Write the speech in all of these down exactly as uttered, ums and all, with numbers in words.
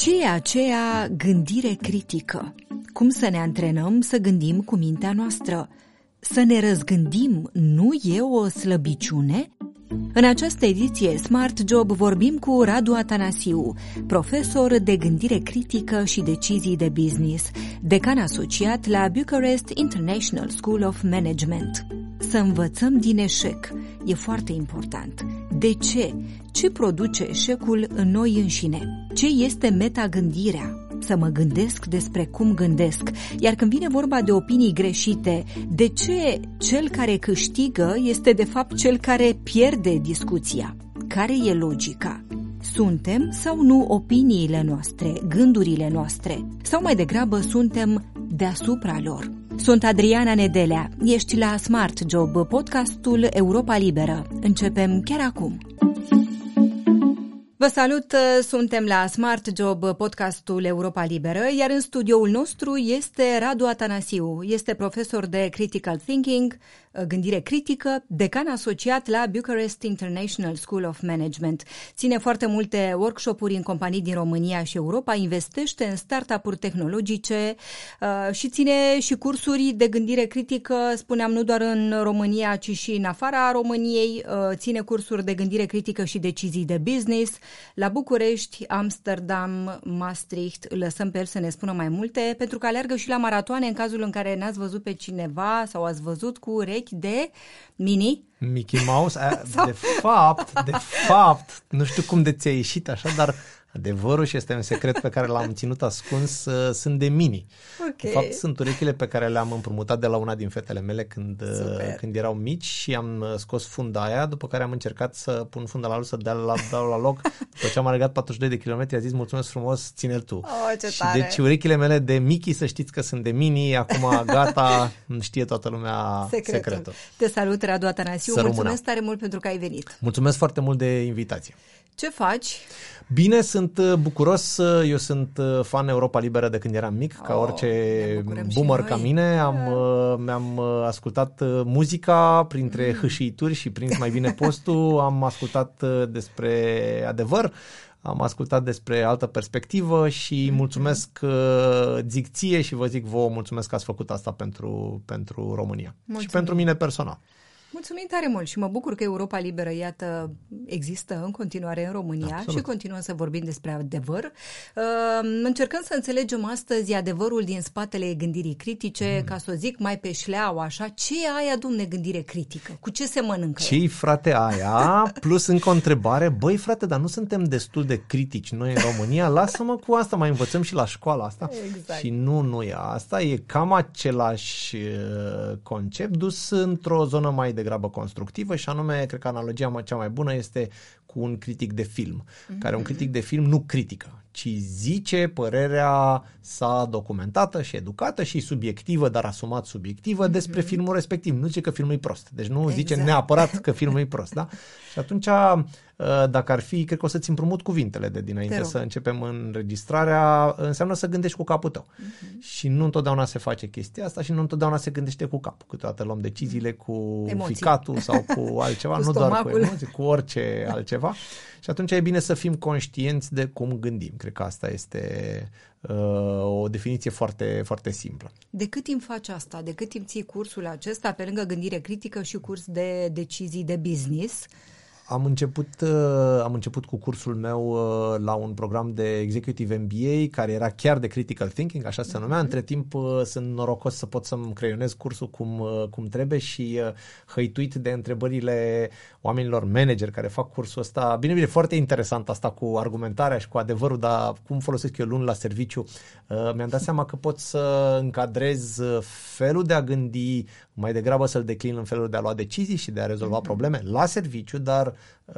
Ce e aceea gândire critică? Cum să ne antrenăm să gândim cu mintea noastră? Să ne răzgândim nu e o slăbiciune? În această ediție Smart Job vorbim cu Radu Atanasiu, profesor de gândire critică și decizii de business, decan asociat la Bucharest International School of Management. Să învățăm din eșec e foarte important. De ce? Ce produce eșecul în noi înșine? Ce este metagândirea? Să mă gândesc despre cum gândesc. Iar când vine vorba de opinii greșite, de ce cel care câștigă este de fapt cel care pierde discuția? Care e logica? Suntem sau nu opiniile noastre, gândurile noastre? Sau mai degrabă suntem deasupra lor? Sunt Adriana Nedelea. Ești la Smart Job, podcastul Europa Liberă. Începem chiar acum. Vă salut, suntem la Smart Job, podcastul Europa Liberă, iar în studioul nostru este Radu Atanasiu. Este profesor de Critical Thinking, gândire critică, decan asociat la Bucharest International School of Management. Ține foarte multe workshop-uri în companii din România și Europa, investește în startup-uri tehnologice uh, și ține și cursuri de gândire critică, spuneam, nu doar în România, ci și în afara României. Uh, ține cursuri de gândire critică și decizii de business la București, Amsterdam, Maastricht. Îl lăsăm pe el să ne spună mai multe, pentru că aleargă și la maratoane în cazul în care n-ați văzut pe cineva sau ați văzut cu urechi de Mini. Mickey Mouse. Sau... De fapt, de fapt, nu știu cum de ți-a ieșit așa, dar adevărul și este un secret pe care l-am ținut ascuns, uh, sunt de Mini. Okay. De fapt, sunt urechile pe care le-am împrumutat de la una din fetele mele când, uh, când erau mici și am scos funda aia, după care am încercat să pun funda la lui să dea la, dau la loc. După ce am alergat patruzeci și doi de kilometri, a zis mulțumesc frumos, ține-l tu. Oh, ce și tare. deci urechile mele de Mickey, să știți că sunt de Mini, acum gata, știe toată lumea secretul. secretul. Te salut, Radu Atanasiu, Să mulțumesc rămână. tare mult pentru că ai venit. Mulțumesc foarte mult de invitație. Ce faci? Bine, sunt bucuros, eu sunt fan Europa Liberă de când eram mic, ca Oh, orice boomer ca mine, am, mi-am ascultat muzica printre hâșiituri și prins mai bine postul, am ascultat despre adevăr, am ascultat despre altă perspectivă și mulțumesc, zic ție și vă zic vouă, mulțumesc că ați făcut asta pentru, pentru România. Mulțumim. Și pentru mine personal. Mulțumim tare mult și mă bucur că Europa Liberă, iată, există în continuare în România. Absolut. Și continuăm să vorbim despre adevăr. Uh, încercăm să înțelegem astăzi adevărul din spatele gândirii critice, mm. ca să o zic mai pe șleau, așa. Ce e aia, domne, gândire critică? Cu ce se mănâncă? Ce-i, frate, aia? Plus încă o întrebare. Băi, frate, dar nu suntem destul de critici noi în România? Lasă-mă cu asta, mai învățăm și la școala asta. Exact. Și nu, nu e asta. E cam același uh, concept dus într-o zonă mai degrabă constructivă și anume, cred că analogia cea mai bună este cu un critic de film, mm-hmm. care un critic de film nu critică, ci zice părerea sa documentată și educată și subiectivă, dar asumat subiectivă, mm-hmm. despre filmul respectiv. Nu zice că filmul e prost. Deci nu exact. zice neapărat că filmul e prost. Da? Și atunci, dacă ar fi, cred că o să-ți împrumut cuvintele de dinainte să începem înregistrarea, înseamnă să gândești cu capul tău. Mm-hmm. Și nu întotdeauna se face chestia asta și nu întotdeauna se gândește cu capul. Câteodată luăm deciziile cu emoții. Ficatul sau cu altceva, cu nu stomacul. doar cu emoții, cu orice altceva. Și atunci e bine să fim conștienți de cum gândim. Cred că asta este uh, o definiție foarte, foarte simplă. De cât timp faci asta? De cât timp ții cursul acesta, pe lângă gândire critică și curs de decizii de business? Am început, am început cu cursul meu la un program de Executive M B A care era chiar de Critical Thinking, așa se numea. Între timp sunt norocos să pot să-mi creionez cursul cum, cum trebuie și hăituit de întrebările oamenilor manageri care fac cursul ăsta. Bine, bine, foarte interesant asta cu argumentarea și cu adevărul, dar cum folosesc eu luni la serviciu. Mi-am dat seama că pot să încadrez felul de a gândi, mai degrabă să-l declin în felul de a lua decizii și de a rezolva probleme la serviciu, dar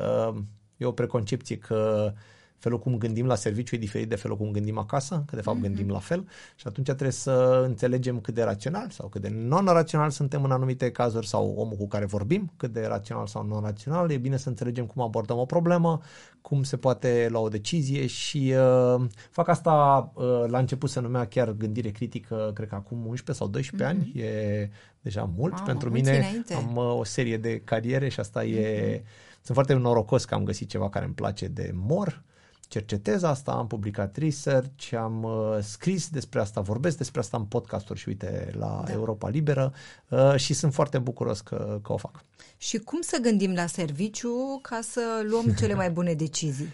e o preconcepție că felul cum gândim la serviciu e diferit de felul cum gândim acasă, că de fapt mm-hmm. gândim la fel și atunci trebuie să înțelegem cât de rațional sau cât de non-rațional suntem în anumite cazuri sau omul cu care vorbim, cât de rațional sau non-rațional. E bine să înțelegem cum abordăm o problemă, cum se poate lua o decizie și uh, fac asta uh, la început se numea chiar gândire critică, cred că acum unsprezece sau doisprezece mm-hmm. ani, e deja mult. Wow, pentru mult mine înainte. Am uh, o serie de cariere și asta mm-hmm. e... Sunt foarte norocos că am găsit ceva care îmi place de mor cercetez asta, am publicat research, am uh, scris despre asta, vorbesc despre asta în podcasturi și uite la da. Europa Liberă uh, și sunt foarte bucuros că, că o fac. Și cum să gândim la serviciu ca să luăm cele mai bune decizii?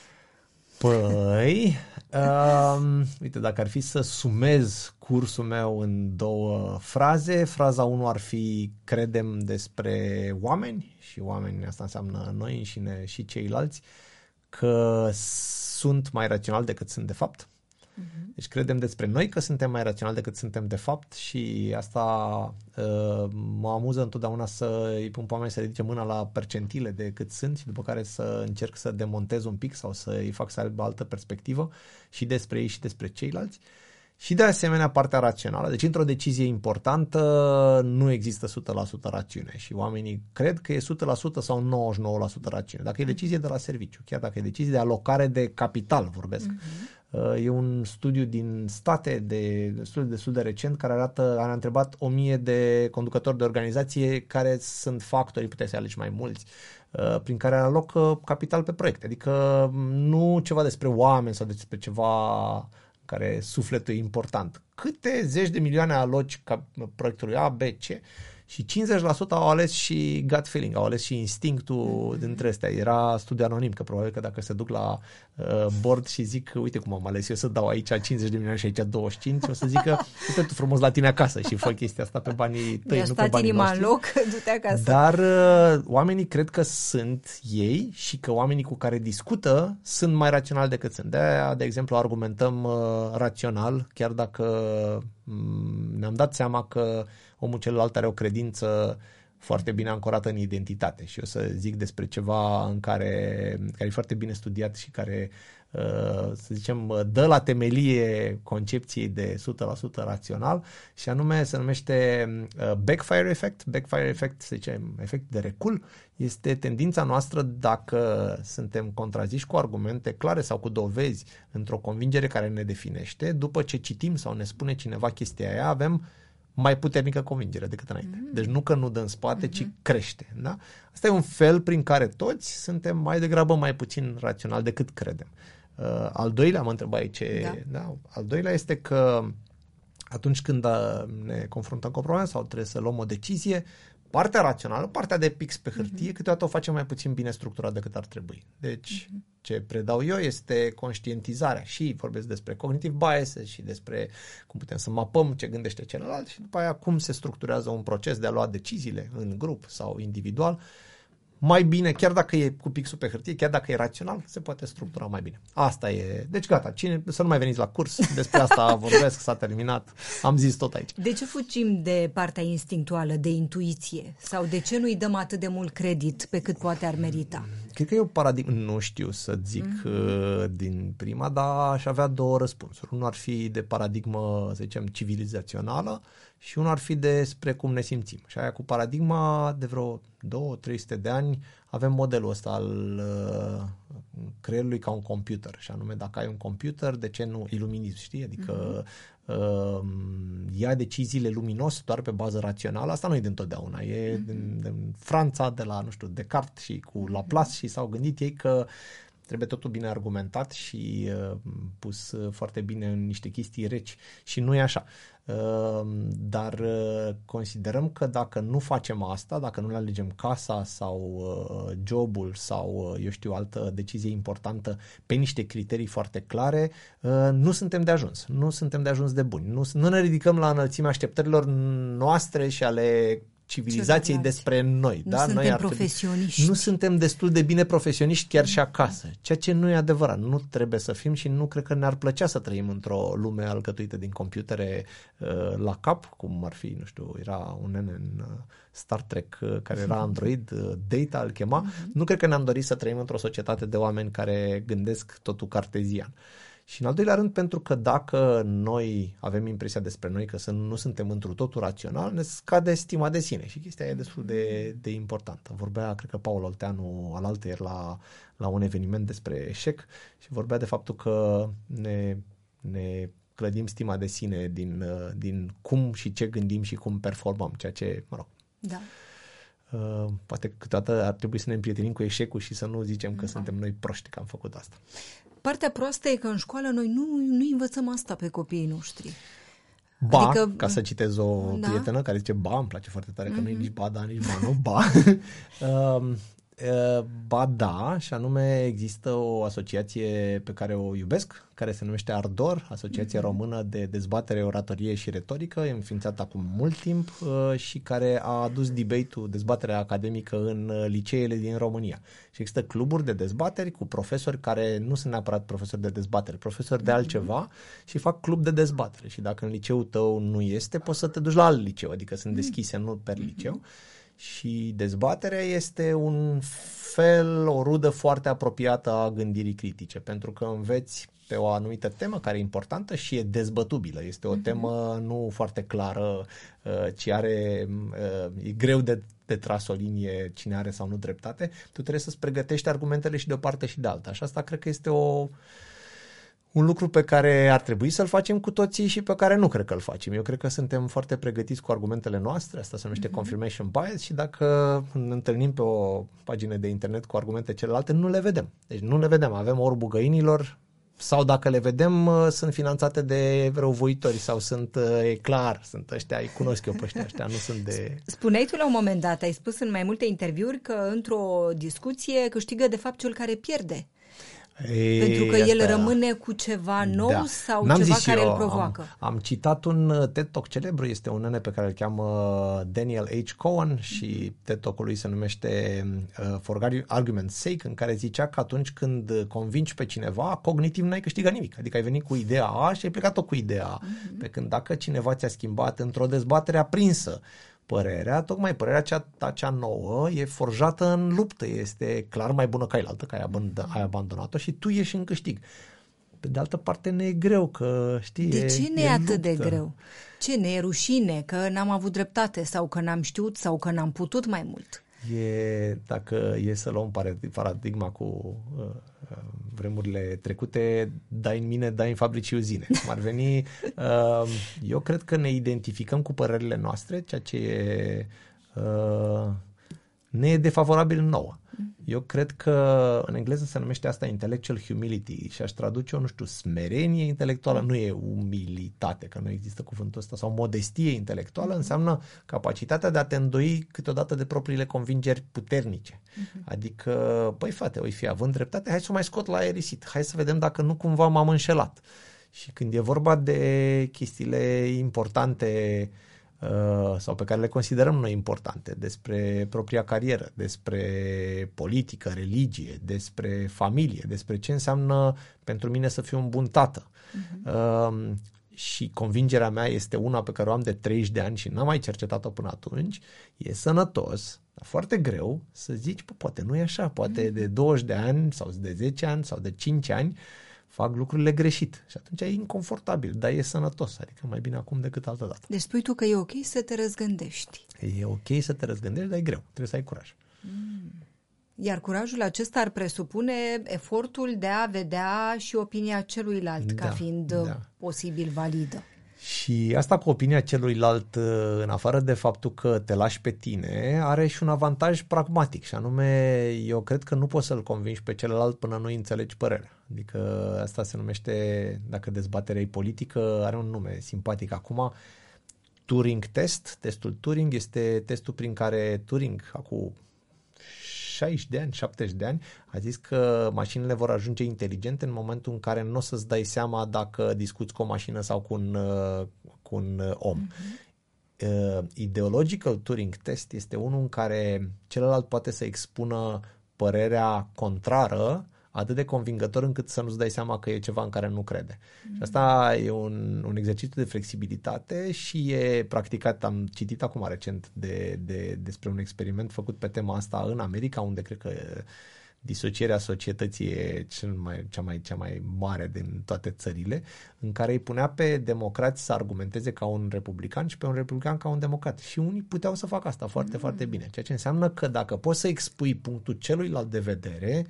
Păi, um, uite, dacă ar fi să sumez cursul meu în două fraze, fraza unu ar fi credem despre oameni și oameni asta înseamnă noi înșine și ceilalți, că sunt mai raționali decât sunt de fapt. Uh-huh. Deci credem despre noi că suntem mai raționali decât suntem de fapt și asta uh, mă amuză întotdeauna să îi pun pe oameni să ridice mâna la percentile de cât sunt și după care să încerc să demontez un pic sau să îi fac să aibă altă perspectivă și despre ei și despre ceilalți. Și de asemenea partea rațională. Deci într-o decizie importantă nu există o sută la sută rațiune și oamenii cred că e o sută la sută sau nouăzeci și nouă la sută rațiune. Dacă e decizie de la serviciu, chiar dacă e decizie de alocare de capital, vorbesc. Uh-huh. E un studiu din state, de studiu destul de recent, care arată, a întrebat o mie de conducători de organizație care sunt factorii, puteți să alegi mai mulți, prin care alocă capital pe proiecte. Adică nu ceva despre oameni sau despre ceva care sufletul e important. Câte zeci de milioane aloci ca proiectului A, B, C și cincizeci la sută au ales și gut feeling, au ales și instinctul mm-hmm. dintre astea. Era studiu anonim, că probabil că dacă se duc la uh, board și zic, uite cum am ales eu să dau aici cincizeci de milioane și aici douăzeci și cinci, o să zic că uite tu frumos la tine acasă și fă chestia asta pe banii tăi, nu pe banii noștri. în loc, du-te acasă. Dar uh, oamenii cred că sunt ei și că oamenii cu care discută sunt mai raționali decât sunt. De-aia, de exemplu, argumentăm uh, rațional, chiar dacă um, ne-am dat seama că omul celălalt are o credință foarte bine ancorată în identitate și o să zic despre ceva în care, care e foarte bine studiat și care, să zicem, dă la temelie concepției de o sută la sută rațional și anume se numește backfire effect. Backfire effect, să zicem, efect de recul, este tendința noastră dacă suntem contraziși cu argumente clare sau cu dovezi într-o convingere care ne definește, după ce citim sau ne spune cineva chestia aia, avem mai puternică convingere decât înainte. Mm. Deci nu că nu dă în spate, mm-hmm. ci crește. Da? Asta e un fel prin care toți suntem mai degrabă mai puțin raționali decât credem. Uh, al doilea, mă întreba aici, da. Da, al doilea este că atunci când ne confruntăm cu o problemă sau trebuie să luăm o decizie, partea rațională, partea de pix pe hârtie, mm-hmm. câteodată o facem mai puțin bine structurat decât ar trebui. Deci, mm-hmm. ce predau eu este conștientizarea și vorbesc despre cognitive biases și despre cum putem să mapăm ce gândește celălalt și după aia cum se structurează un proces de a lua deciziile în grup sau individual. Mai bine, chiar dacă e cu pixul pe hârtie, chiar dacă e rațional, se poate structura mai bine. Asta e. Deci gata, cine, să nu mai veniți la curs, despre asta vorbesc, s-a terminat, am zis tot aici. De ce fugim de partea instinctuală, de intuiție? Sau de ce nu-i dăm atât de mult credit pe cât poate ar merita? Cred că e o paradigmă, nu știu să zic mm-hmm. din prima, dar aș avea două răspunsuri. Unul ar fi de paradigmă, să zicem, civilizațională și unul ar fi despre cum ne simțim. Și aia cu paradigma de vreo două trei sute de ani avem modelul ăsta al uh, creierului ca un computer. Și anume, dacă ai un computer, de ce nu iluminism, știi? Adică mm-hmm. uh, ia deciziile luminos doar pe bază rațională. Asta nu e dintotdeauna. E mm-hmm. din, din Franța, de la, nu știu, Descartes și cu Laplace și s-au gândit ei că trebuie totul bine argumentat și uh, pus uh, foarte bine în niște chestii reci. Și nu e așa. Uh, dar uh, considerăm că dacă nu facem asta, dacă nu le alegem casa sau uh, jobul sau, uh, eu știu, altă decizie importantă pe niște criterii foarte clare, uh, nu suntem de ajuns. Nu suntem de ajuns de buni. Nu, nu ne ridicăm la înălțimea așteptărilor noastre și ale civilizației despre noi. Nu da? suntem noi profesioniști. Nu suntem destul de bine profesioniști chiar și acasă. Ceea ce nu e adevărat. Nu trebuie să fim și nu cred că ne-ar plăcea să trăim într-o lume alcătuită din computere uh, la cap, cum ar fi, nu știu, era un nene în uh, Star Trek uh, care era android, uh, Data îl chema. Uh-huh. Nu cred că ne-am dorit să trăim într-o societate de oameni care gândesc totul cartezian. Și în al doilea rând, pentru că dacă noi avem impresia despre noi că nu suntem întru totul rațional, ne scade stima de sine și chestia e destul de, de importantă. Vorbea, cred că Paul Olteanu alaltăieri la, la un eveniment despre eșec și vorbea de faptul că ne, ne clădim stima de sine din, din cum și ce gândim și cum performăm, ceea ce, mă rog. Da. uh, poate câteodată ar trebui să ne împrietenim cu eșecul și să nu zicem că suntem noi proști că am făcut asta. Partea proastă e că în școală noi nu, nu învățăm asta pe copiii noștri. Ba, adică, ca să citez o da. prietenă care zice ba, îmi place foarte tare că mm-hmm. nu e nici ba, da, nici ba, nu, ba. uh, uh, ba, da, și anume există o asociație pe care o iubesc, care se numește Ardor, Asociația mm-hmm. Română de Dezbatere, Oratorie și Retorică, e înființată acum mult timp uh, și care a adus debate-ul, dezbaterea academică în uh, liceele din România. Și există cluburi de dezbateri cu profesori care nu sunt neapărat profesori de dezbatere, profesori de altceva și fac club de dezbatere. Și dacă în liceul tău nu este, poți să te duci la alt liceu, adică sunt deschise, nu per liceu. Și dezbaterea este un fel, o rudă foarte apropiată a gândirii critice, pentru că înveți pe o anumită temă care e importantă și e dezbătubilă. Este o temă nu foarte clară, ci are, e greu de, de tras o linie cine are sau nu dreptate. Tu trebuie să-ți pregătești argumentele și de o parte și de alta. Și asta cred că este o... un lucru pe care ar trebui să-l facem cu toții și pe care nu cred că îl facem. Eu cred că suntem foarte pregătiți cu argumentele noastre, asta se numește mm-hmm. confirmation bias și dacă ne întâlnim pe o pagină de internet cu argumente celelalte, nu le vedem. Deci nu le vedem, avem orbul găinilor sau dacă le vedem, sunt finanțate de răuvoitori sau sunt, e clar, sunt ăștia, îi cunosc eu pe ăștia, ăștia nu sunt de... Spuneai tu la un moment dat, ai spus în mai multe interviuri că într-o discuție câștigă de fapt cel care pierde. Ei, pentru că asta... el rămâne cu ceva nou da. sau N-am ceva zis care eu, îl provoacă. Am, am citat un TED Talk celebru, este un nene pe care îl cheamă Daniel H. Cohen și TED Talk-ul lui se numește uh, For Argument's Sake, în care zicea că atunci când convingi pe cineva, cognitiv n-ai câștigat nimic. Adică ai venit cu ideea A și ai plecat-o cu ideea A. Uh-huh. Pe când dacă cineva ți-a schimbat într-o dezbatere aprinsă părerea, tocmai părerea cea, cea nouă e forjată în luptă, este clar mai bună ca ailaltă, că ai, aband- ai abandonat-o și tu ești în câștig. Pe de altă parte ne e greu, că știi, de e, ce ne e, e atât luptă. de greu? Ce, ne e rușine că n-am avut dreptate sau că n-am știut sau că n-am putut mai mult? E, dacă e să luăm paradigma cu uh, vremurile trecute, dai în mine, dai în fabrici uzine. Cum ar veni, uh, eu cred că ne identificăm cu părerile noastre, ceea ce e, uh, ne e defavorabil nouă. Eu cred că în engleză se numește asta intellectual humility și aș traduce-o, nu știu, smerenie intelectuală, nu e umilitate, că nu există cuvântul ăsta, sau modestie intelectuală, înseamnă capacitatea de a te îndoi câteodată de propriile convingeri puternice. Uh-huh. Adică, păi frate, oi fi având dreptate, hai să o mai scot la aerisit, hai să vedem dacă nu cumva m-am înșelat. Și când e vorba de chestiile importante sau pe care le considerăm noi importante, despre propria carieră, despre politică, religie, despre familie, despre ce înseamnă pentru mine să fiu un bun tată. Uh-huh. Uh, și convingerea mea este una pe care o am de treizeci de ani și n-am mai cercetat-o până atunci, e sănătos, dar foarte greu să zici, pă, poate nu e așa, poate uh-huh. de douăzeci de ani sau de zece ani sau de cinci ani fac lucrurile greșit și atunci e inconfortabil, dar e sănătos, adică mai bine acum decât altă dată. Deci spui tu că e ok să te răzgândești. E ok să te răzgândești, dar e greu, trebuie să ai curaj. Mm. Iar curajul acesta ar presupune efortul de a vedea și opinia celuilalt da, ca fiind da. posibil validă. Și asta cu opinia celuilalt, în afară de faptul că te lași pe tine, are și un avantaj pragmatic și anume, eu cred că nu poți să-l convingi pe celălalt până nu înțelegi părerea. Adică asta se numește, dacă dezbaterea e politică, are un nume simpatic acum, Turing test. Testul Turing este testul prin care Turing, acum șaizeci de ani, șaptezeci de ani, a zis că mașinile vor ajunge inteligente în momentul în care nu o să-ți dai seama dacă discuți cu o mașină sau cu un, cu un om. Uh-huh. Uh, ideological Turing test este unul în care celălalt poate să expună părerea contrară atât de convingător încât să nu-ți dai seama că e ceva în care nu crede. Mm-hmm. Și asta e un, un exercițiu de flexibilitate și e practicat, am citit acum recent de, de, despre un experiment făcut pe tema asta în America, unde cred că disocierea societății e cel mai, cea, mai, cea mai mare din toate țările, în care îi punea pe democrați să argumenteze ca un republican și pe un republican ca un democrat. Și unii puteau să facă asta foarte, mm-hmm. foarte bine. Ceea ce înseamnă că dacă poți să expui punctul celuilalt de vedere,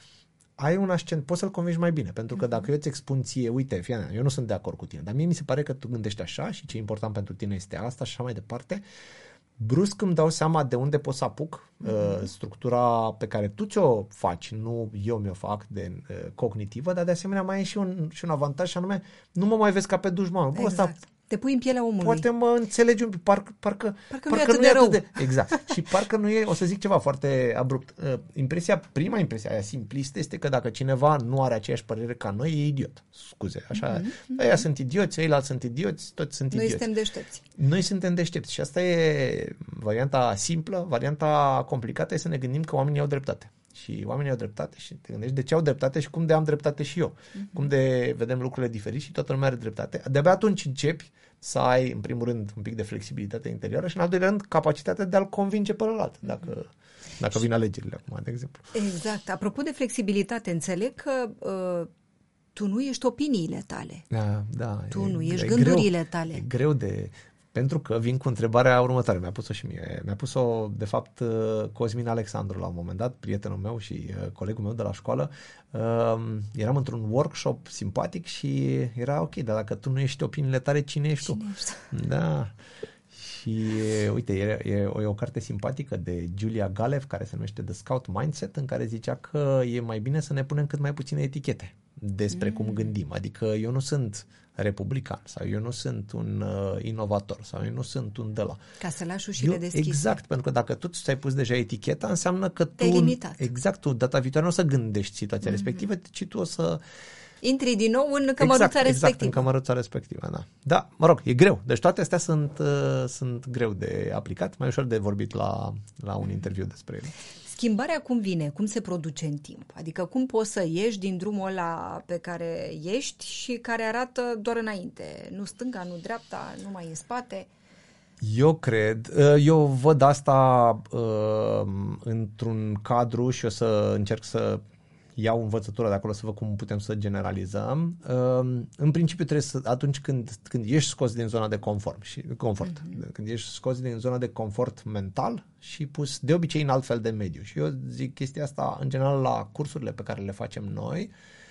ai un ascendent, poți să-l convingi mai bine, pentru că dacă eu îți expun ție, uite, fie, eu nu sunt de acord cu tine, dar mie mi se pare că tu gândești așa și ce e important pentru tine este asta și așa mai departe, brusc îmi dau seama de unde pot să apuc uh, structura pe care tu ți-o faci, nu eu mi-o fac de uh, cognitivă, dar de asemenea mai e și un, și un avantaj și anume nu mă mai vezi ca pe dușman. Bă, exact. ăsta, te pui în pielea omului. poate mă înțelegi un pic, parcă, parcă, parcă, parcă nu e atât de rău. De... Exact. Și parcă nu e, o să zic ceva foarte abrupt. Uh, impresia, prima impresie aia simplistă este că dacă cineva nu are aceeași părere ca noi, e idiot. Scuze, așa. Mm-hmm. Aia sunt idioți, ceilalți sunt idioți, toți sunt noi idioți. Noi suntem deștepți. Noi suntem deștepți și asta e varianta simplă, varianta complicată e să ne gândim că oamenii au dreptate. Și oamenii au dreptate și te gândești de ce au dreptate și cum de am dreptate și eu. Mm-hmm. Cum de vedem lucrurile diferit și toată lumea are dreptate. De-abia atunci începi să ai, în primul rând, un pic de flexibilitate interioară și, în al doilea rând, capacitatea de a-l convinge pe ălalt, dacă, dacă vin alegerile acum, de exemplu. Exact. Apropo de flexibilitate, înțeleg că uh, tu nu ești opiniile tale. Da, da. Tu e, nu ești e gândurile greu, tale. E greu de... Pentru că vin cu întrebarea următoare. Mi-a pus-o și mie. Mi-a pus-o, de fapt, Cosmin Alexandru la un moment dat, prietenul meu și colegul meu de la școală. Eram într-un workshop simpatic și era ok, dar dacă tu nu ești opiniile tale, cine ești cine tu? Ești? Da. Și uite, e, e, e o carte simpatică de Julia Galev care se numește The Scout Mindset, în care zicea că e mai bine să ne punem cât mai puține etichete despre mm. cum gândim. Adică eu nu sunt republican sau eu nu sunt un uh, inovator sau eu nu sunt un de la. Ca să lași ușile deschise. Exact, pentru că dacă tu ți-ai pus deja eticheta, înseamnă că tu... Te-ai limitat. Exact, tu data viitoare nu o să gândești situația mm-hmm. respectivă, ci tu o să... Intri din nou în cămăruța exact, respectivă. Exact, în cămăruța respectivă, da. Da, mă rog, e greu. Deci toate astea sunt, uh, sunt greu de aplicat, mai ușor de vorbit la, la un interviu despre ele. Schimbarea cum vine? Cum se produce în timp? Adică cum poți să ieși din drumul ăla pe care ești și care arată doar înainte? Nu stânga, nu dreapta, nu mai în spate? Eu cred, eu văd asta uh, într-un cadru și o să încerc să iau învățătura de acolo să văd cum putem să generalizăm. Uh, în principiu trebuie să, atunci când, când ești scos din zona de confort, și, confort mm-hmm. când ești scos din zona de confort mental și pus de obicei în alt fel de mediu. Și eu zic chestia asta în general la cursurile pe care le facem noi.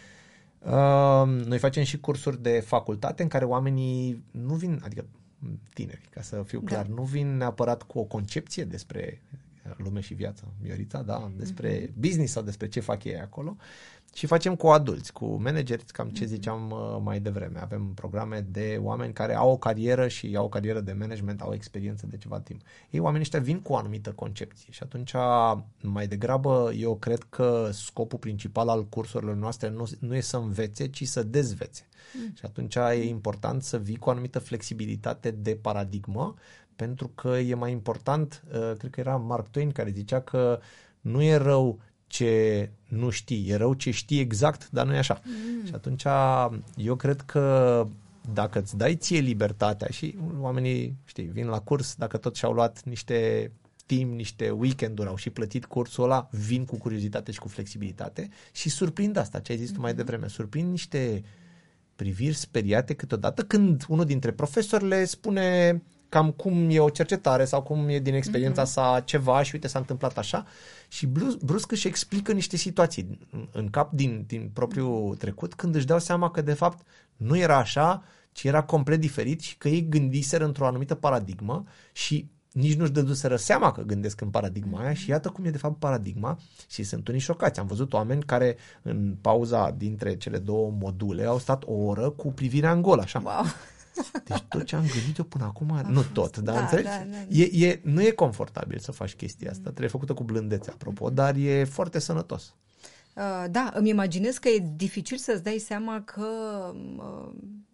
Uh, noi facem și cursuri de facultate în care oamenii nu vin, adică tineri, ca să fiu clar, da. nu vin neapărat cu o concepție despre lume și viață, Miorița, da, despre mm-hmm. business sau despre ce fac ei acolo și facem cu adulți, cu manageri, cam ce ziceam uh, mai devreme. Avem programe de oameni care au o carieră și au o carieră de management, au experiență de ceva timp. Ei, oamenii ăștia vin cu o anumită concepție și atunci mai degrabă eu cred că scopul principal al cursurilor noastre nu, nu e să învețe, ci să dezvețe. Mm. Și atunci e important să vii cu o anumită flexibilitate de paradigmă, pentru că e mai important, uh, cred că era Mark Twain care zicea că nu e rău ce nu știi, e rău ce știi exact, dar nu e așa. Mm. Și atunci eu cred că dacă îți dai ție libertatea și oamenii, știi, vin la curs, dacă tot și-au luat niște timp, niște weekend-uri, au și plătit cursul ăla, vin cu curiozitate și cu flexibilitate și surprind asta, ce ai zis tu mai devreme, surprind niște priviri speriate câteodată când unul dintre profesori le spune cam cum e o cercetare sau cum e din experiența mm-hmm. sa ceva și uite s-a întâmplat așa și brusc își explică niște situații în cap din, din propriul trecut când își dau seama că de fapt nu era așa, ci era complet diferit și că ei gândiseră într-o anumită paradigmă și nici nu-și dăduseră seama că gândesc în paradigma aia și iată cum e de fapt paradigma și sunt unii șocați. Am văzut oameni care în pauza dintre cele două module au stat o oră cu privirea în gol, așa. Wow. Deci tot ce am gândit eu până acum, nu tot, dar da, înțelegi? Da, da. E, e, nu e confortabil să faci chestia asta, trebuie făcută cu blândețe, apropo, dar e foarte sănătos. Uh, da, îmi imaginez că e dificil să-ți dai seama că uh,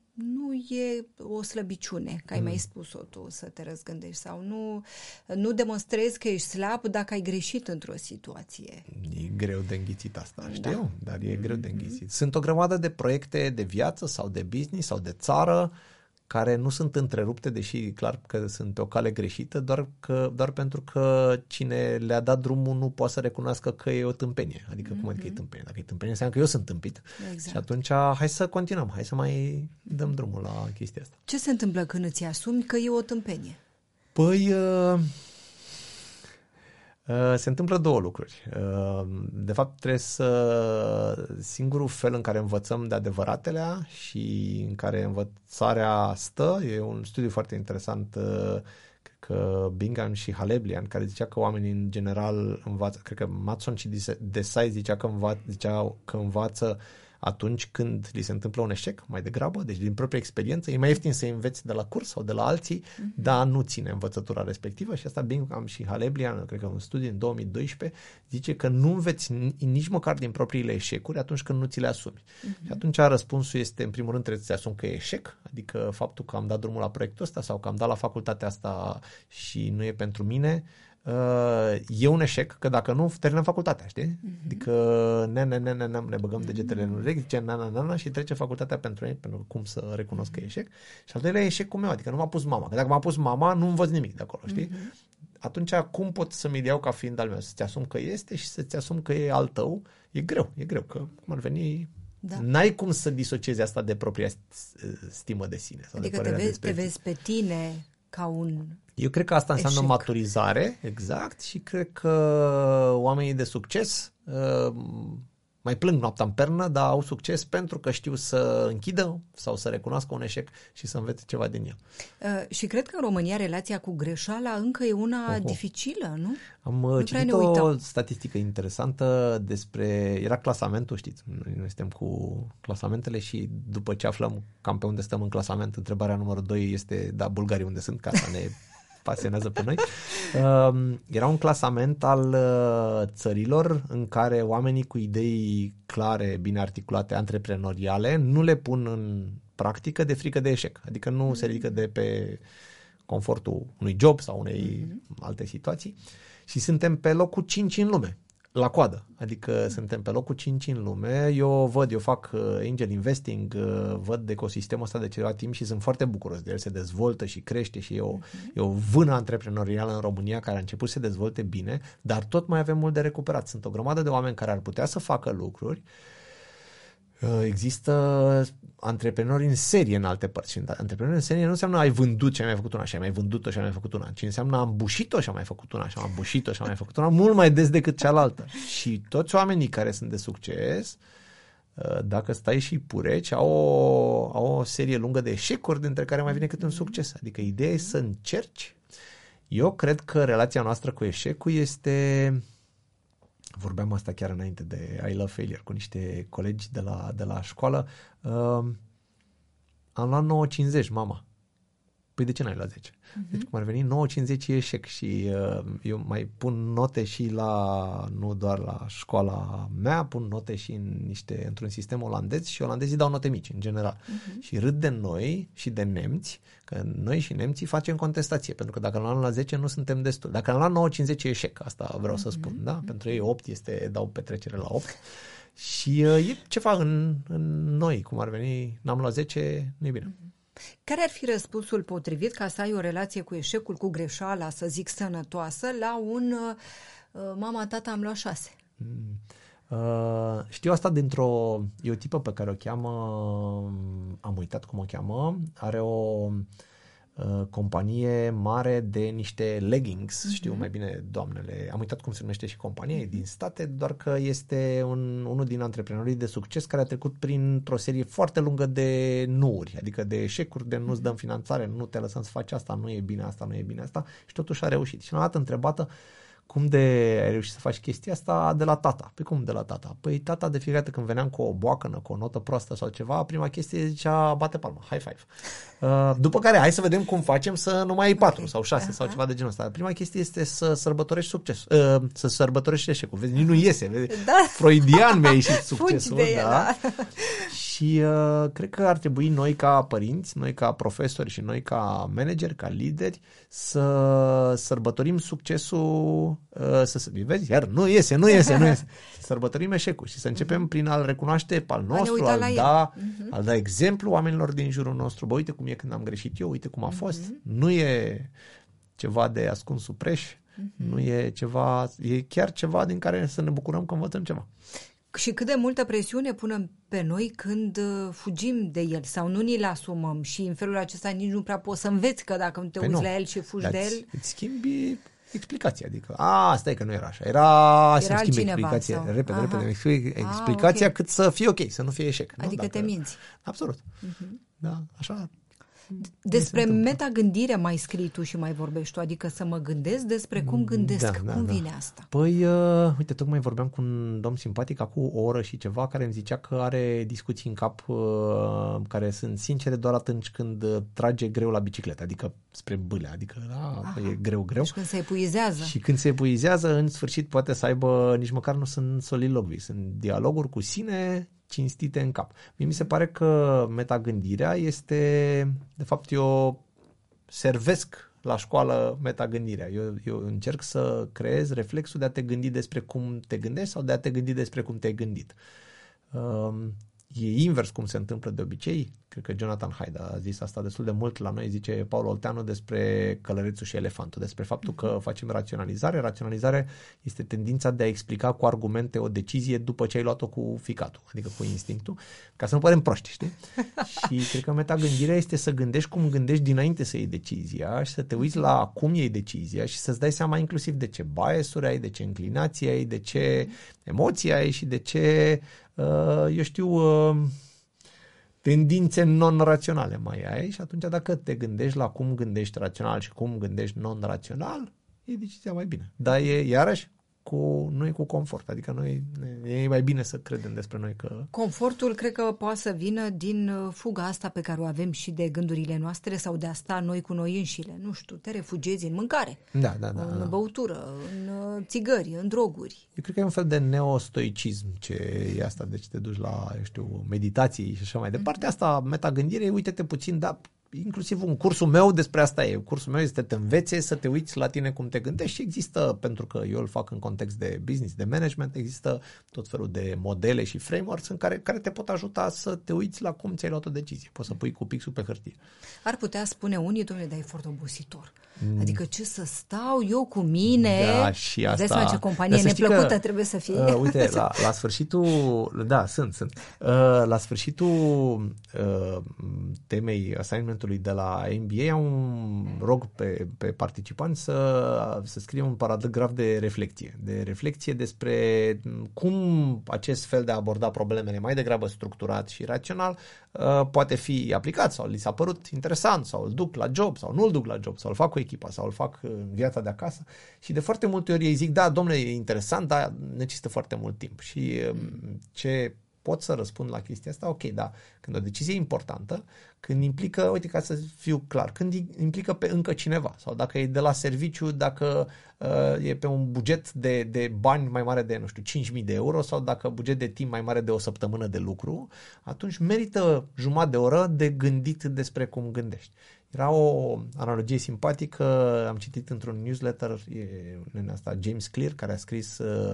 nu e o slăbiciune, că ai mm. mai spus-o tu, să te răzgândești sau nu, nu demonstrezi că ești slab dacă ai greșit într-o situație. E greu de înghițit asta, știu, da. dar e greu de înghițit. Sunt o grămadă de proiecte de viață sau de business sau de țară care nu sunt întrerupte, deși clar că sunt pe o cale greșită, doar, că, doar pentru că cine le-a dat drumul nu poate să recunoască că e o tâmpenie. Adică, mm-hmm. cum adică e tâmpenie? Dacă e tâmpenie, înseamnă că eu sunt tâmpit. Exact. Și atunci, hai să continuăm, hai să mai dăm drumul la chestia asta. Ce se întâmplă când îți asumi că e o tâmpenie? Păi... Uh... Se întâmplă două lucruri. De fapt, trebuie să... Singurul fel în care învățăm de adevăratele și în care învățarea stă, e un studiu foarte interesant, cred că Bingham și Haleblian, care zicea că oamenii în general învață, cred că Matson și Desai zicea că, înva, zicea că învață atunci când li se întâmplă un eșec, mai degrabă, deci din propria experiență, e mai ieftin să înveți de la curs sau de la alții, mm-hmm. dar nu ține învățătura respectivă și asta Bingham și Haleblian, cred că un studiu în două mii doisprezece, zice că nu înveți nici măcar din propriile eșecuri atunci când nu ți le asumi. Mm-hmm. Și atunci răspunsul este, în primul rând, trebuie să-ți asumi că e eșec, adică faptul că am dat drumul la proiectul ăsta sau că am dat la facultatea asta și nu e pentru mine, e un eșec, că dacă nu, terminăm facultatea, știi? Uh-huh. Adică ne, ne, ne, ne, ne, ne băgăm degetele în urechi, zice na, na, na, na, și trece facultatea pentru ei, pentru cum să recunosc că e eșec. Și al doilea e eșecul meu, adică nu m-a pus mama. Că dacă m-a pus mama, nu învăț nimic de acolo, știi? Uh-huh. Atunci cum pot să mi-l iau ca fiind al meu? Să-ți asum că este și să-ți asum că e al tău? E greu, e greu, că cum ar veni... Da. N-ai cum să disociezi asta de propria stimă de sine. Sau adică de te, vezi, te vezi pe tine ca un Eu cred că asta înseamnă eșec. Maturizare, exact, și cred că oamenii de succes uh, mai plâng noaptea în pernă, dar au succes pentru că știu să închidă sau să recunoască un eșec și să învețe ceva din el. Uh, și cred că în România relația cu greșeala încă e una Oho. dificilă, nu? Am nu citit o statistică interesantă despre, era clasamentul, știți, noi, noi suntem cu clasamentele și după ce aflăm cam pe unde stăm în clasament, întrebarea numărul doi este, da, bulgarii unde sunt, ca să ne pasionează pe noi. Uh, era un clasament al uh, țărilor în care oamenii cu idei clare, bine articulate, antreprenoriale, nu le pun în practică de frică de eșec. Adică nu mm-hmm. se ridică de pe confortul unui job sau unei mm-hmm. alte situații. Și suntem pe locul cinci în lume, la coadă. Adică mm-hmm. suntem pe locul cinci în lume. Eu văd, eu fac uh, angel investing, uh, văd ecosistemul ăsta de ceva timp și sunt foarte bucuros de el. Se dezvoltă și crește și e o, mm-hmm. e o vână antreprenorială în România care a început să se dezvolte bine, dar tot mai avem mult de recuperat. Sunt o grămadă de oameni care ar putea să facă lucruri. Uh, există antreprenori în serie în alte părți. Și antreprenori în serie nu înseamnă ai vândut și ai mai făcut una și ai mai vândut-o și ai mai făcut una, ci înseamnă am bușit-o și am mai făcut una și am bușit-o și am mai făcut una mult mai des decât cealaltă. Și toți oamenii care sunt de succes, dacă stai și pureci, au o, au o serie lungă de eșecuri, dintre care mai vine cât un succes. Adică ideea e să încerci. Eu cred că relația noastră cu eșecul este... Vorbeam asta chiar înainte de I Love Failure cu niște colegi de la, de la școală. Uh, am luat nouă cincizeci, mama. Păi de ce n-ai luat zece? Uh-huh. Deci cum ar veni, nouă cincizeci e eșec și uh, eu mai pun note și la, nu doar la școala mea, pun note și în niște, într-un sistem olandez și olandezii dau note mici în general. Uh-huh. Și râd de noi și de nemți, că noi și nemții facem contestație, pentru că dacă am luat la zece nu suntem destul. Dacă am luat nouă cincizeci e eșec, asta vreau uh-huh. să spun, da? Uh-huh. Pentru ei opt este, dau petrecere la opt. Și uh, e ceva în, în noi, cum ar veni, n-am luat zece, nu e bine. Uh-huh. Care ar fi răspunsul potrivit ca să ai o relație cu eșecul, cu greșeala, să zic sănătoasă, la un uh, mama, tata, am luat șase? Mm. Uh, știu asta dintr-o... E o tipă pe care o cheamă... Am uitat cum o cheamă. Are o uh, companie mare de niște leggings. Mm-hmm. Știu mai bine doamnele. Am uitat cum se numește și compania. E din state, doar că este un, unul din antreprenorii de succes care a trecut printr-o serie foarte lungă de nu-uri. Adică de eșecuri, de nu-ți dăm finanțare, nu te lăsăm să faci asta, nu e bine asta, nu e bine asta. Și totuși a reușit. Și la dată întrebată cum de ai reușit să faci chestia asta? De la tata. Păi cum de la tata? Păi tata de fiecare dată când veneam cu o boacănă, cu o notă proastă sau ceva, prima chestie zicea bate palma, high five. Uh, după care hai să vedem cum facem să nu mai ai patru okay. sau șase uh-huh. sau ceva de genul ăsta. Prima chestie este să sărbătorești succes, uh, să sărbătorești eșecul. Vezi, nici nu iese. Vezi? Da. Freudian mi-a ieșit succesul. De el, da. Da. Și uh, cred că ar trebui noi ca părinți, noi ca profesori și noi ca manageri, ca lideri, să sărbătorim succesul, uh, să se vezi, iar nu iese, nu iese, nu iese. Să sărbătorim eșecul și să începem uh-huh. prin a-l recunoaște pe al nostru, al da, uh-huh. al da exemplu oamenilor din jurul nostru. Bă, uite cum e când am greșit eu, uite cum a fost. Uh-huh. Nu e ceva de ascuns sub preș, uh-huh. nu e ceva, e chiar ceva din care să ne bucurăm că învățăm ceva. Și cât de multă presiune punem pe noi când fugim de el sau nu ni-l asumăm și în felul acesta nici nu prea poți să înveți că dacă te păi uiți nu. la el și fugi Dar de el... Îți schimbi explicația, adică, a, stai că nu era așa, era, era să-mi schimbi explicația, sau... repede, Aha. repede, explicația a, okay. cât să fie ok, să nu fie eșec. Adică nu? Dacă... te minți. Absolut, uh-huh. da, așa. Despre metagândire mai scrii tu și mai vorbești tu, adică să mă gândesc despre cum gândesc. Da, da, cum da. vine asta? Păi, uh, uite, tocmai vorbeam cu un domn simpatic acum o oră și ceva care îmi zicea că are discuții în cap uh, care sunt sincere doar atunci când uh, trage greu la bicicletă, adică spre bâlea, adică da, e greu, greu. Și când se epuizează. Și când se epuizează, în sfârșit poate să aibă, nici măcar nu sunt solilogii, sunt dialoguri cu sine cinstite în cap. Mie mi se pare că metagândirea este, de fapt, eu servesc la școală metagândirea. Eu, eu încerc să creez reflexul de a te gândi despre cum te gândești sau de a te gândi despre cum te-ai gândit. Um, E invers cum se întâmplă de obicei. Cred că Jonathan Haidt a zis asta destul de mult la noi, zice Paul Olteanu despre călărețul și elefantul, despre faptul că facem raționalizare. Raționalizare este tendința de a explica cu argumente o decizie după ce ai luat-o cu ficatul, adică cu instinctul, ca să nu părem proști, știi? Și cred că metagândirea este să gândești cum gândești dinainte să iei decizia și să te uiți la cum iei decizia și să-ți dai seama inclusiv de ce bias-uri ai, de ce înclinații ai, de ce emoții ai și de ce eu știu, tendințe non-raționale mai ai și atunci dacă te gândești la cum gândești rațional și cum gândești non-rațional, e decizia mai bine. Dar e, iarăși, cu, nu e cu confort, adică noi, e mai bine să credem despre noi că... Confortul cred că poate să vină din fuga asta pe care o avem și de gândurile noastre sau de a sta noi cu noi înșile. Nu știu, te refugiezi în mâncare, da, da, da, în da. băutură, în țigări, în droguri. Eu cred că e un fel de neostoicism ce e asta, deci te duci la, eu știu, meditații și așa mai departe. Asta, metagândire, uite-te puțin, dar inclusiv un cursul meu despre asta e. Cursul meu este să te învețe să te uiți la tine cum te gândești și există, pentru că eu îl fac în context de business, de management, există tot felul de modele și frameworks în care, care te pot ajuta să te uiți la cum ți-ai luat o decizie. Poți să pui cu pixul pe hârtie. Ar putea spune unii, domnule, dar e foarte obositor. Mm. Adică ce să stau eu cu mine? Da, și asta. Vezi seama ce companie neplăcută că, trebuie să fie. Uh, uite, la, la sfârșitul, da, sunt, sunt. Uh, la sfârșitul uh, temei assignmentului de la M B A am rog pe, pe participanți să, să scrie un paragraf de reflecție. De reflecție despre cum acest fel de a aborda problemele mai degrabă structurat și rațional uh, poate fi aplicat sau li s-a părut interesant sau îl duc la job sau nu îl duc la job sau îl fac cu echipa sau îl fac în viața de acasă și de foarte multe ori ei zic, da, domnule, e interesant, dar necesită foarte mult timp. Și ce pot să răspund la chestia asta, ok, da, când o decizie e importantă, când implică, uite, ca să fiu clar, când implică pe încă cineva sau dacă e de la serviciu, dacă uh, e pe un buget de, de bani mai mare de, nu știu, cinci mii de euro sau dacă buget de timp mai mare de o săptămână de lucru, atunci merită jumătate de oră de gândit despre cum gândești. Era o analogie simpatică, am citit într-un newsletter, e asta James Clear, care a scris uh,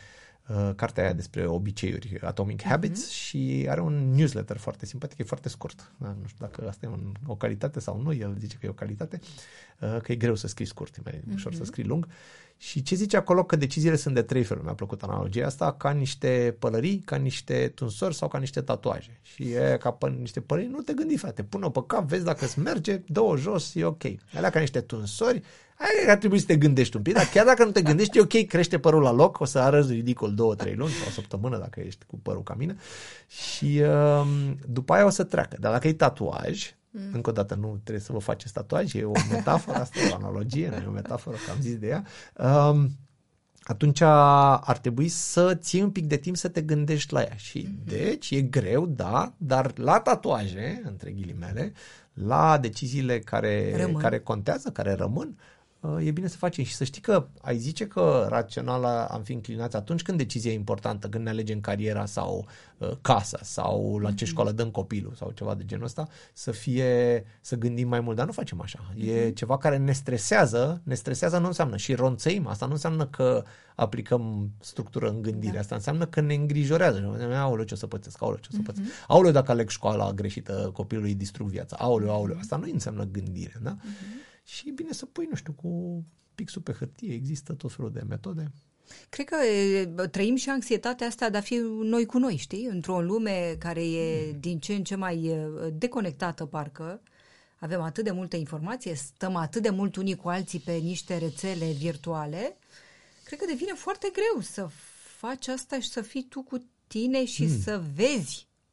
uh, cartea aia despre obiceiuri, Atomic uh-huh. Habits, și are un newsletter foarte simpatic, e foarte scurt. Da, nu știu dacă asta e un, o calitate sau nu, el zice că e o calitate, uh, că e greu să scrii scurt, e mai uh-huh. ușor să scrii lung. Și ce zice acolo? Că deciziile sunt de trei feluri. Mi-a plăcut analogia asta, ca niște pălării, ca niște tunsori sau ca niște tatuaje. Și e ca pe niște pălării, nu te gândi, frate, pune-o pe cap, vezi dacă îți merge, dă-o jos, e ok. Alea ca niște tunsori, aia ar trebui să te gândești un pic, dar chiar dacă nu te gândești, e ok, crește părul la loc, o să arăți ridicol două, trei luni sau o săptămână dacă ești cu părul ca mine și uh, după aia o să treacă. Dar dacă e tatuaj, Mm. încă o dată nu trebuie să vă faceți tatuaj, e o metaforă, asta e o analogie, nu e o metaforă, că am zis de ea, um, atunci ar trebui să ții un pic de timp să te gândești la ea. Și mm-hmm. deci e greu, da, dar la tatuaje, între ghilimele, la deciziile care, care contează, care rămân, e bine să facem. Și să știi că ai zice că rațional am fi înclinați atunci când decizia e importantă, când ne alegem cariera sau uh, casa sau la ce școală dăm copilul sau ceva de genul ăsta, să fie, să gândim mai mult, dar nu facem așa. E ceva care ne stresează, ne stresează nu înseamnă și ronțăim, asta nu înseamnă că aplicăm structură în gândire, asta înseamnă că ne îngrijorează. Aoleu, ce o să pățesc, aoleu, ce o să pățesc. Uh-huh. Aoleu, dacă aleg școala greșită, copilului îi distrug viața. Aoleu, aoleu, asta nu înseamnă gândire, da? Uh-huh. Și e bine să pui, nu știu, cu pixul pe hârtie, există tot felul de metode. Cred că trăim și anxietatea asta de a fi noi cu noi, știi? Într-o lume care e din ce în ce mai deconectată, parcă. Avem atât de multă informație, stăm atât de mult unii cu alții pe niște rețele virtuale. Cred că devine foarte greu să faci asta și să fii tu cu tine și mm. să vezi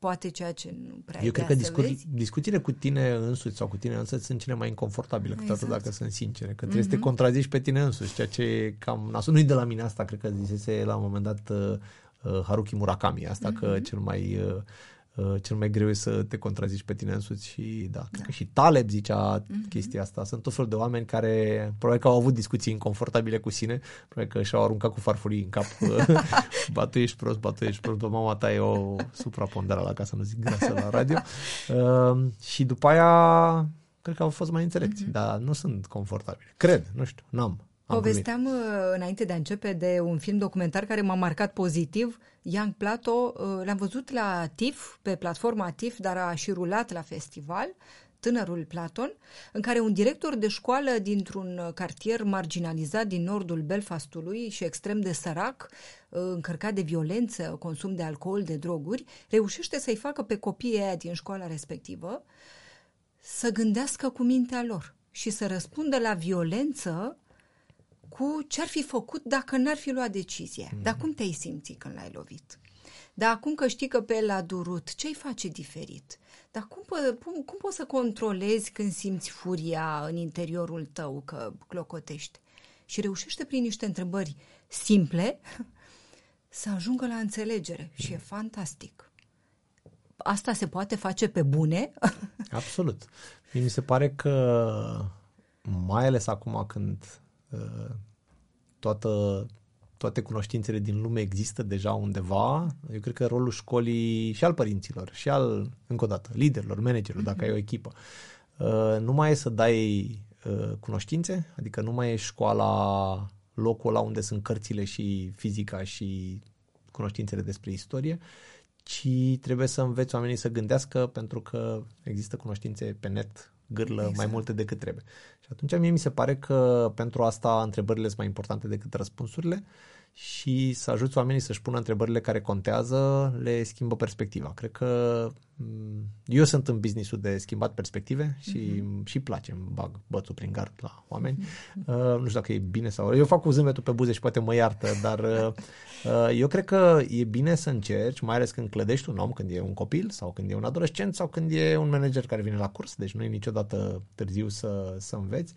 poate ceea ce nu prea Eu cred că discu- vezi. discuțiile cu tine însuți sau cu tine însuți sunt cele mai inconfortabile, exact. Câteodată dacă sunt sincere, că trebuie mm-hmm. să te contrazici pe tine însuți, ceea ce e cam nasul. Nu-i de la mine asta, cred că zisese la un moment dat uh, uh, Haruki Murakami, asta mm-hmm. că cel mai... Uh, Uh, cel mai greu e să te contrazici pe tine însuți și da, cred da. că și Taleb zicea mm-hmm. chestia asta. Sunt tot felul de oameni care probabil că au avut discuții inconfortabile cu sine, probabil că și-au aruncat cu farfurii în cap ba tu ești prost, ba tu ești prost, bă, mama ta e o supraponderă la, ca să nu zic grasă la radio uh, și după aia cred că au fost mai înțelepți, mm-hmm. dar nu sunt confortabili. Cred, nu știu, n-am. Povesteam înainte de a începe de un film documentar care m-a marcat pozitiv, Young Plato, l-am văzut la T I F, pe platforma T I F, dar a și rulat la festival, Tânărul Platon, în care un director de școală dintr-un cartier marginalizat din nordul Belfastului și extrem de sărac, încărcat de violență, consum de alcool, de droguri, reușește să-i facă pe copiii aia din școala respectivă să gândească cu mintea lor și să răspundă la violență cu ce-ar fi făcut dacă n-ar fi luat decizie. Mm. Dar cum te-ai simțit când l-ai lovit? Dar acum că știi că pe el a durut, ce-i face diferit? Dar cum, cum, cum poți să controlezi când simți furia în interiorul tău că clocotești? Și reușește prin niște întrebări simple să ajungă la înțelegere. Mm. Și e fantastic. Asta se poate face pe bune? Absolut. Mi se pare că mai ales acum când Toată, toate cunoștințele din lume există deja undeva. Eu cred că rolul școlii și al părinților și al, încă o dată, liderilor, managerilor, dacă mm-hmm. ai o echipă, nu mai e să dai cunoștințe, adică nu mai e școala locul ăla unde sunt cărțile și fizica și cunoștințele despre istorie, ci trebuie să înveți oamenii să gândească, pentru că există cunoștințe pe net gârlă exact. Mai multe decât trebuie. Și atunci mie mi se pare că pentru asta întrebările sunt mai importante decât răspunsurile și să ajuți oamenii să-și pună întrebările care contează, le schimbă perspectiva. Cred că eu sunt în business-ul de schimbat perspective și mm-hmm. și place, îmi bag bățul prin gard la oameni. Mm-hmm. Uh, nu știu dacă e bine sau... Eu fac cu zâmbetul pe buze și poate mă iartă, dar uh, eu cred că e bine să încerci, mai ales când clădești un om, când e un copil sau când e un adolescent sau când e un manager care vine la curs, deci nu e niciodată târziu să, să înveți,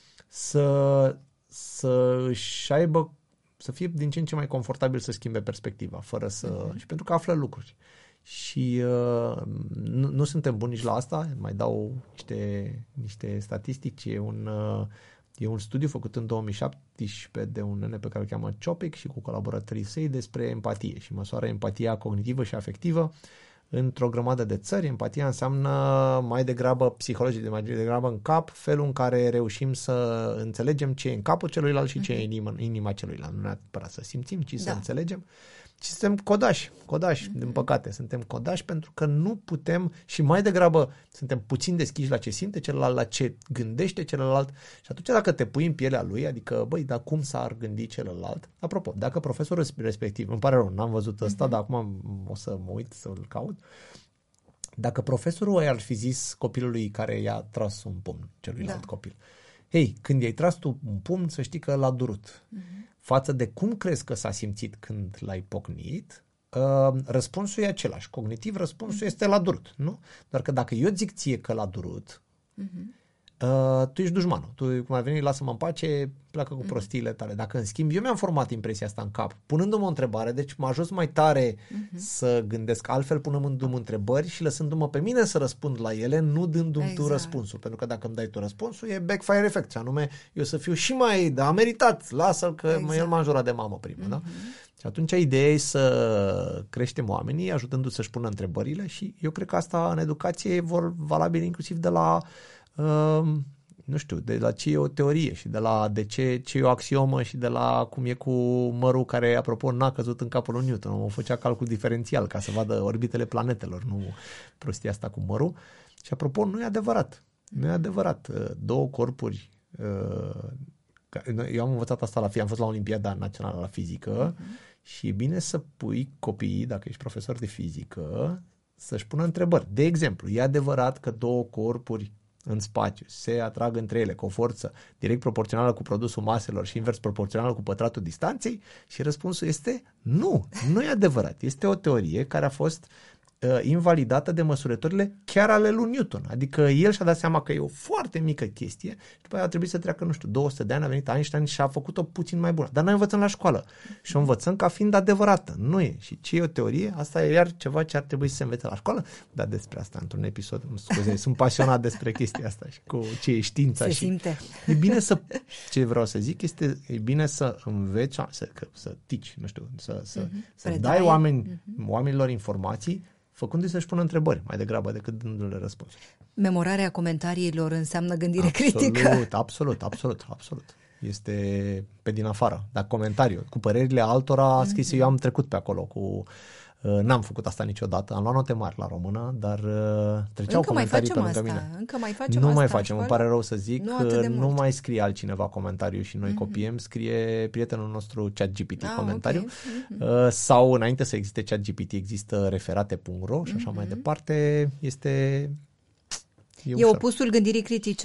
să, să își aibă, să fie din ce în ce mai confortabil să schimbe perspectiva, fără să... Mm-hmm. Și pentru că află lucruri. Și uh, nu, nu suntem buni nici la asta, mai dau niște, niște statistici. E un, uh, e un studiu făcut în două mii șaptesprezece de un nene pe care îl cheamă Chopik și cu colaboratorii săi despre empatie și măsoară empatia cognitivă și afectivă într-o grămadă de țări. Empatia înseamnă mai degrabă psihologie, mai degrabă în cap, felul în care reușim să înțelegem ce e în capul celuilalt și ce e în inima, inima celuilalt. Nu neapărat să simțim, ci da. Să înțelegem. Și suntem codași, codași, mm-hmm. din păcate. Suntem codași pentru că nu putem și mai degrabă suntem puțin deschiși la ce simte celălalt, la ce gândește celălalt. Și atunci dacă te pui în pielea lui, adică, băi, dar cum s-ar gândi celălalt? Apropo, dacă profesorul respectiv, îmi pare rău, n-am văzut ăsta, mm-hmm. dar acum o să mă uit să-l caut. Dacă profesorul ar fi zis copilului care i-a tras un pumn celuilalt da. Copil, hei, când i-ai tras tu un pumn, să știi că l-a durut. Mm-hmm. Față de cum crezi că s-a simțit când l-ai pocnit, uh, răspunsul e același. Cognitiv, răspunsul mm-hmm. este l-a durut, nu? Doar că dacă eu zic ție că l-a durut, mm-hmm. uh, tu ești dușmanul. Tu, cum ai venit, lasă-mă în pace, pleacă cu mm-hmm. prostiile tale. Dacă, în schimb, eu mi-am format impresia asta în cap, punându-mă o întrebare, deci m-a ajuns mai tare mm-hmm. să gândesc altfel, punându-mă întrebări și lăsându-mă pe mine să răspund la ele, nu dându-mi exact. Tu răspunsul. Pentru că dacă îmi dai tu răspunsul, e backfire effect, anume eu să fiu și mai, da, meritat, lasă-l că exact. El m-a jurat de mamă primă, mm-hmm. da? Și atunci ideea e să creștem oamenii, ajutându-i să-și pună întrebările și eu cred că asta în educație e valabil inclusiv de la... Uh, nu știu, de la ce e o teorie și de la de ce, ce e o axiomă și de la cum e cu mărul care, apropo, n-a căzut în capul lui Newton. Omul făcea calcul diferențial ca să vadă orbitele planetelor, nu prostia asta cu mărul. Și, apropo, nu e adevărat. Nu e adevărat. Două corpuri... Eu am învățat asta la fi, am fost la Olimpiada Națională la fizică uh-huh. și e bine să pui copiii, dacă ești profesor de fizică, să-și pună întrebări. De exemplu, e adevărat că două corpuri în spațiu se atrag între ele cu o forță direct proporțională cu produsul maselor și invers proporțională cu pătratul distanței? Și răspunsul este nu, nu e adevărat. Este o teorie care a fost invalidată de măsurătorile chiar ale lui Newton. Adică el și-a dat seama că e o foarte mică chestie și după aia a trebuit să treacă, nu știu, două sute de ani, a venit Einstein și a făcut-o puțin mai bună. Dar noi învățăm la școală și o învățăm ca fiind adevărată. Nu e. Și ce e o teorie? Asta e iar ceva ce ar trebui să se învețe la școală. Dar despre asta într-un episod, scuze, sunt pasionat despre chestia asta și cu ce e știința. Se și simte. E bine să, ce vreau să zic, este e bine să înveți, să, să tici, nu știu, să, să, mm-hmm. să dai oameni, mm-hmm. oamenilor informații făcându-i să-și pună întrebări mai degrabă decât dându-le răspunsuri. Memorarea comentariilor înseamnă gândire absolut, critică. Absolut, absolut, absolut, absolut. Este pe din afară. Dar comentariu, cu părerile altora, scris, mm-hmm. eu am trecut pe acolo cu... N-am făcut asta niciodată, am luat note mari la română, dar treceau Încă comentarii mai pe lângă asta. mine. Încă mai facem nu asta mai facem, îmi pare rău să zic, nu, nu mai scrie altcineva comentariu și noi mm-hmm. copiem, scrie prietenul nostru ChatGPT ah, comentariu okay. mm-hmm. sau înainte să existe ChatGPT există referate punct ro și așa mm-hmm. mai departe. Este E, e opusul gândirii critice?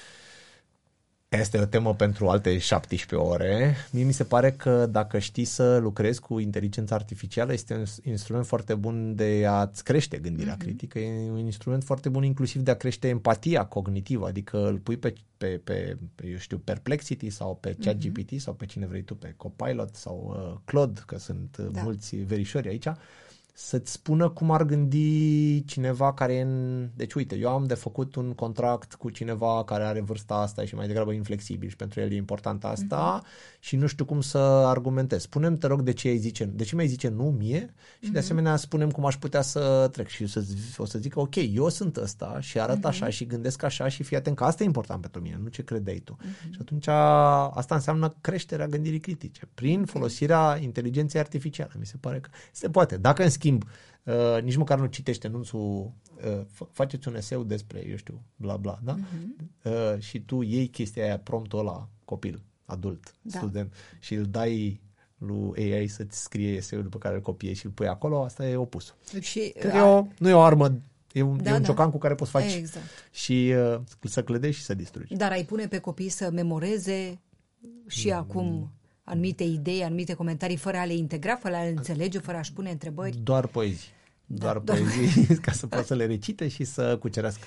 Este o temă pentru alte șaptesprezece ore. Mie mi se pare că dacă știi să lucrezi cu inteligența artificială, este un instrument foarte bun de a-ți crește gândirea mm-hmm. critică. E un instrument foarte bun inclusiv de a crește empatia cognitivă, adică îl pui pe, pe, pe, pe eu știu, Perplexity sau pe ChatGPT mm-hmm. sau pe cine vrei tu, pe Copilot sau uh, Claude, că sunt uh, da. mulți verișori aici, să-ți spună cum ar gândi cineva care e în... Deci uite, eu am de făcut un contract cu cineva care are vârsta asta și mai degrabă inflexibil și pentru el e important asta uh-huh. și nu știu cum să argumentez. Spune-mi, te rog, de ce, îi zice, de ce mi-ai zice nu mie și uh-huh. de asemenea spune-mi cum aș putea să trec și să, o să zic ok, eu sunt ăsta și arăt uh-huh. așa și gândesc așa și fii atent că asta e important pentru mine, nu ce credeai tu. Uh-huh. Și atunci asta înseamnă creșterea gândirii critice prin folosirea inteligenței artificiale. Mi se pare că se poate. Dacă în schimb, uh, nici măcar nu citește anunțul, uh, faceți un eseu despre, eu știu, bla bla, da? Uh-huh. Uh, și tu iei chestia aia, promptul ăla, copil, adult, da. student, și îl dai lui A I să-ți scrie eseul după care îl copiezi și îl pui acolo, asta e opusul. Deci, și, a... e o, nu e o armă, e un, da, e un da. ciocan cu care poți face exact. și uh, să clădești și să distrugi. Dar ai pune pe copii să memoreze și mm. acum... anumite idei, anumite comentarii, fără a le integra, fără a le înțelege, fără a-și pune întrebări? Doar poezii. Doar da, poezii, doar... ca să poată să le recite și să cucerească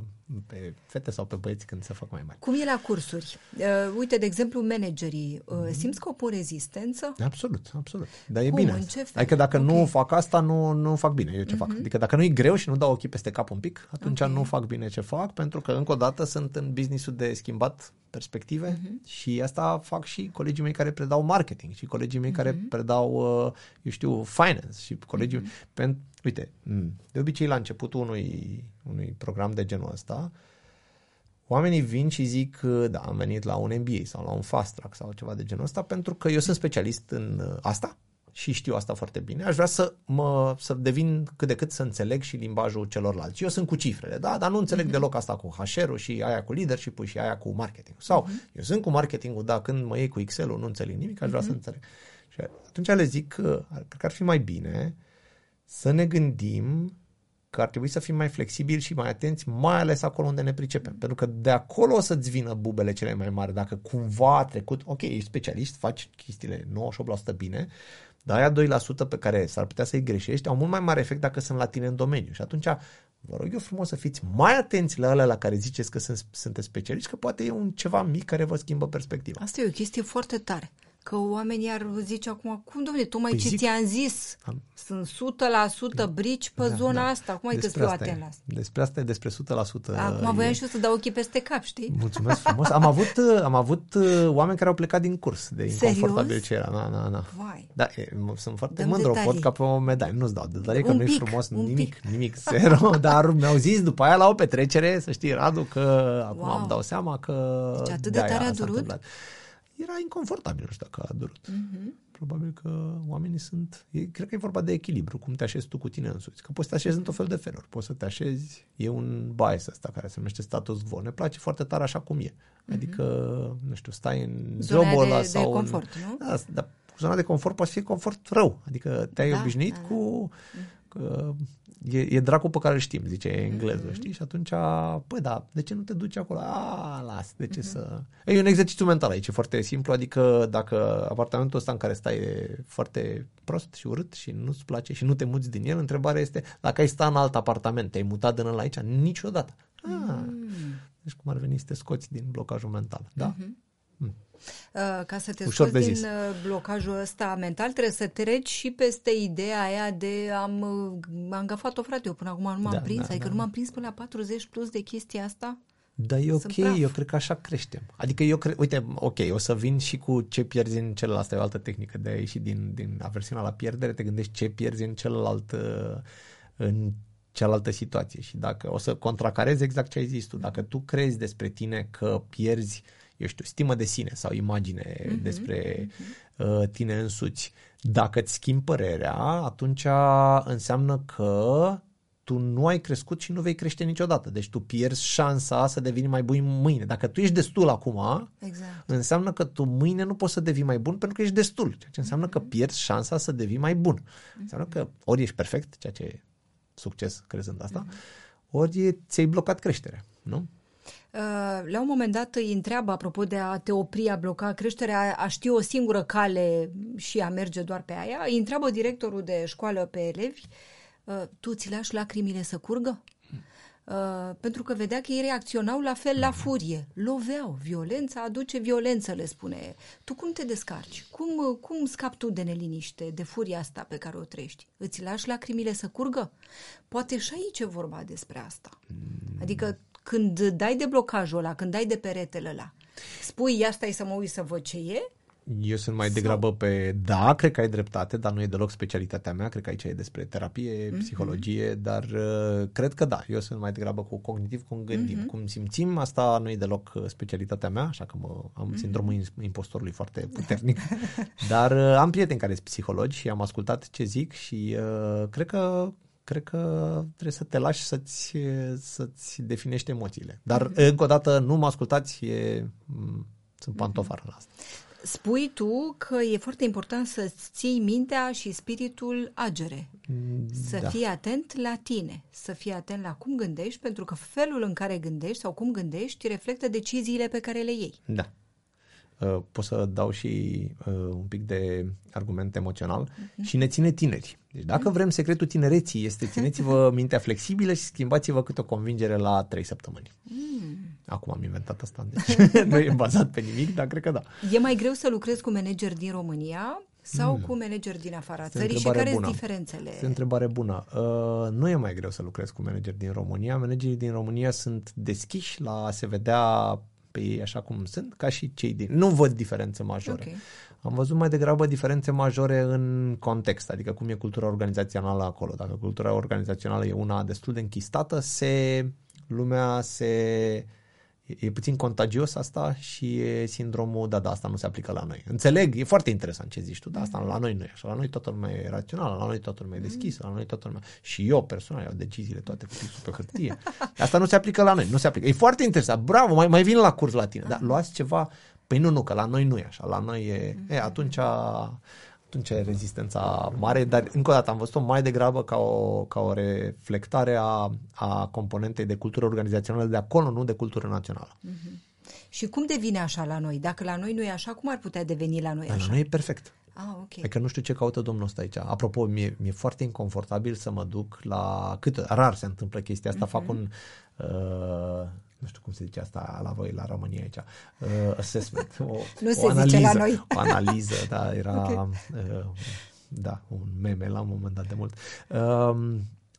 pe fete sau pe băieți când se fac mai mari. Cum e la cursuri? Uh, uite, de exemplu, managerii, uh, mm-hmm. simți că opun rezistență? Absolut, absolut. Dar e Cum? bine. În ce fel? Adică dacă okay. nu fac asta, nu, nu fac bine. Eu ce mm-hmm. fac? Adică dacă nu e greu și nu dau ochii peste cap un pic, atunci okay. nu fac bine ce fac, pentru că încă o dată sunt în business-ul de schimbat perspective uh-huh. și asta fac și colegii mei care predau marketing și colegii mei uh-huh. care predau, eu știu, finance și colegii uh-huh. pentru, uite, de obicei la începutul unui, unui program de genul ăsta, oamenii vin și zic, da, am venit la un M B A sau la un fast track sau ceva de genul ăsta pentru că eu sunt specialist în asta și știu asta foarte bine. Aș vrea să mă să devin cât de cât să înțeleg și limbajul celorlalți. Eu sunt cu cifrele, da, dar nu înțeleg uh-huh. deloc asta cu H R-ul și aia cu leadership-ul și aia cu marketing. Sau uh-huh. eu sunt cu marketing-ul, dar când mă iei cu Excel-ul nu înțeleg nimic, aș vrea uh-huh. să înțeleg. Și atunci le zic că cred că ar fi mai bine să ne gândim că ar trebui să fim mai flexibili și mai atenți, mai ales acolo unde ne pricepem. Pentru că de acolo o să-ți vină bubele cele mai mari. Dacă cumva a trecut, ok, ești specialist, faci chestiile nouăzeci și opt la sută bine, dar aia doi la sută pe care s-ar putea să-i greșești au mult mai mare efect dacă sunt la tine în domeniu. Și atunci vă rog eu frumos să fiți mai atenți la alea la care ziceți că sunt, sunteți specialiști, că poate e un ceva mic care vă schimbă perspectiva. Asta e o chestie foarte tare. Că oamenii ar zice acum, cum, domnule, tocmai păi ce zic, ți-am zis, am... sunt o sută la sută brici pe da, zona da. asta, cum ai că fiu atent la asta? Despre asta e despre o sută la sută. Acum e... voiam și eu să dau ochii peste cap, știi? Mulțumesc frumos. Am avut, am avut oameni care au plecat din curs de inconfortabil ce era. Na, na, na. Vai. Da, e, sunt foarte Dăm mândru, pot ca pe o medalie. Nu-ți dau detalii, că nu e frumos, nimic, pic. nimic, zero, dar mi-au zis după aia la o petrecere, să știi, Radu, că acum wow. îmi dau seama că... Deci atât de tare a durut? Era inconfortabil, nu știu dacă a durut. Uh-huh. Probabil că oamenii sunt... E, cred că e vorba de echilibru, cum te așezi tu cu tine însuți. Că poți să te așezi în tot fel de feluri. Poți să te așezi... E un bias ăsta care se numește status quo. Ne place foarte tare așa cum e. Uh-huh. Adică, nu știu, stai în jobul ăla sau... de confort, în... nu? Da, dar zona de confort poate fi confort rău. Adică te-ai da, obișnuit da, cu... e, e dracul pe care îl știm, zice engleză, mm-hmm. știi? Și atunci, păi da, de ce nu te duci acolo? A, las, de ce mm-hmm. să... E un exercițiu mental aici, e foarte simplu, adică dacă apartamentul ăsta în care stai e foarte prost și urât și nu-ți place și nu te muți din el, întrebarea este, dacă ai sta în alt apartament, te-ai mutat din ăla aici? Niciodată. Ah, mm. Deci cum ar veni să te scoți din blocajul mental, da? Mm-hmm. Mm. Ca să te Ușor scoți din blocajul ăsta mental, trebuie să treci și peste ideea aia de am, am gafat-o, frate, eu până acum nu m-am da, prins, da, adică da. nu m-am prins până la patruzeci plus de chestia asta. Da, e ok, eu cred că așa creștem. Adică eu cred, uite, ok, o să vin și cu ce pierzi în celălalt, asta e o altă tehnică de a ieși din, din aversiunea la pierdere, te gândești ce pierzi în celălalt, în cealaltă situație și dacă o să contracarezi exact ce ai zis tu, dacă tu crezi despre tine că pierzi, eu știu, stimă de sine sau imagine mm-hmm, despre mm-hmm. uh, tine însuți. Dacă îți schimbi părerea, atunci înseamnă că tu nu ai crescut și nu vei crește niciodată. Deci tu pierzi șansa să devii mai bun mâine. Dacă tu ești destul acum, exact. înseamnă că tu mâine nu poți să devii mai bun pentru că ești destul. Ceea ce înseamnă mm-hmm. că pierzi șansa să devii mai bun. Mm-hmm. Înseamnă că ori ești perfect, ceea ce e succes crezând asta, mm-hmm. ori ți-ai blocat creșterea, nu? La un moment dat îi întreabă, apropo de a te opri, a bloca creșterea, a ști o singură cale și a merge doar pe aia, îi întreabă directorul de școală pe elevi, tu ți lași lacrimile să curgă? Uh, pentru că vedea că ei reacționau la fel la furie, loveau, violența aduce violență, le spune. Tu cum te descarci? Cum, cum scapi tu de neliniște, de furia asta pe care o trăiești? Îți lași lacrimile să curgă? Poate și aici e vorba despre asta. Adică când dai de blocajul ăla, când dai de peretele ăla, spui, ia stai să mă uit să văd ce e? Eu sunt mai degrabă pe, da, cred că ai dreptate, dar nu e deloc specialitatea mea, cred că aici e despre terapie, mm-hmm. psihologie, dar uh, cred că da, eu sunt mai degrabă cu cognitiv, cum gândim, mm-hmm. cum simțim, asta nu e deloc specialitatea mea, așa că mă, am mm-hmm. sindromul impostorului foarte puternic, dar uh, am prieteni care sunt psihologi și am ascultat ce zic și uh, cred că cred că trebuie să te lași să-ți, să-ți definești emoțiile. Dar, mm-hmm. încă o dată, nu mă ascultați, e, sunt pantofară la asta. Spui tu că e foarte important să-ți ții mintea și spiritul agere. Să da. fii atent la tine, să fii atent la cum gândești, pentru că felul în care gândești sau cum gândești reflectă deciziile pe care le iei. Da. Uh, pot să dau și uh, un pic de argument emoțional uh-huh. și ne ține tineri. Deci dacă vrem secretul tinereții este țineți-vă mintea flexibilă și schimbați-vă câte o convingere la trei săptămâni. Mm. Acum am inventat asta, deci nu e bazat pe nimic, dar cred că da. E mai greu să lucrezi cu manageri din România sau mm. cu manageri din afara țării și care sunt diferențele? Este o întrebare bună. Uh, nu e mai greu să lucrezi cu manageri din România. Managerii din România sunt deschiși la a se vedea pe ei așa cum sunt, ca și cei din... Nu văd diferențe majore. Okay. Am văzut mai degrabă diferențe majore în context, adică cum e cultura organizațională acolo. Dacă cultura organizațională e una destul de închistată, se... lumea se... E puțin contagios asta și e sindromul, da, da, asta nu se aplică la noi. Înțeleg, e foarte interesant ce zici tu, dar asta la noi nu e așa. La noi toată lumea e rațională, la noi toată lumea e deschisă, la noi toată lumea... Și eu personal iau deciziile toate cu pixul pe hârtie. Asta nu se aplică la noi, nu se aplică. E foarte interesant, bravo, mai, mai vin la curs la tine. Dar luați ceva, păi nu, nu, că la noi nu e așa, la noi e... e atunci... atunci e rezistența mare, dar încă o dată am văzut-o mai degrabă ca o, ca o reflectare a, a componentei de cultură organizațională de acolo, nu de cultură națională. Mm-hmm. Și cum devine așa la noi? Dacă la noi nu e așa, cum ar putea deveni la noi dar așa? La noi e perfect. Ah, ok. Adică nu știu ce caută domnul ăsta aici. Apropo, mi-e, mi-e foarte inconfortabil să mă duc la... Cât rar se întâmplă chestia asta, mm-hmm. fac un... Uh, nu știu cum se zice asta la voi, la România aici, uh, assessment, o, nu se o analiză, zice la noi. o analiză, da, era okay. uh, da, un meme la un moment dat de mult. Uh,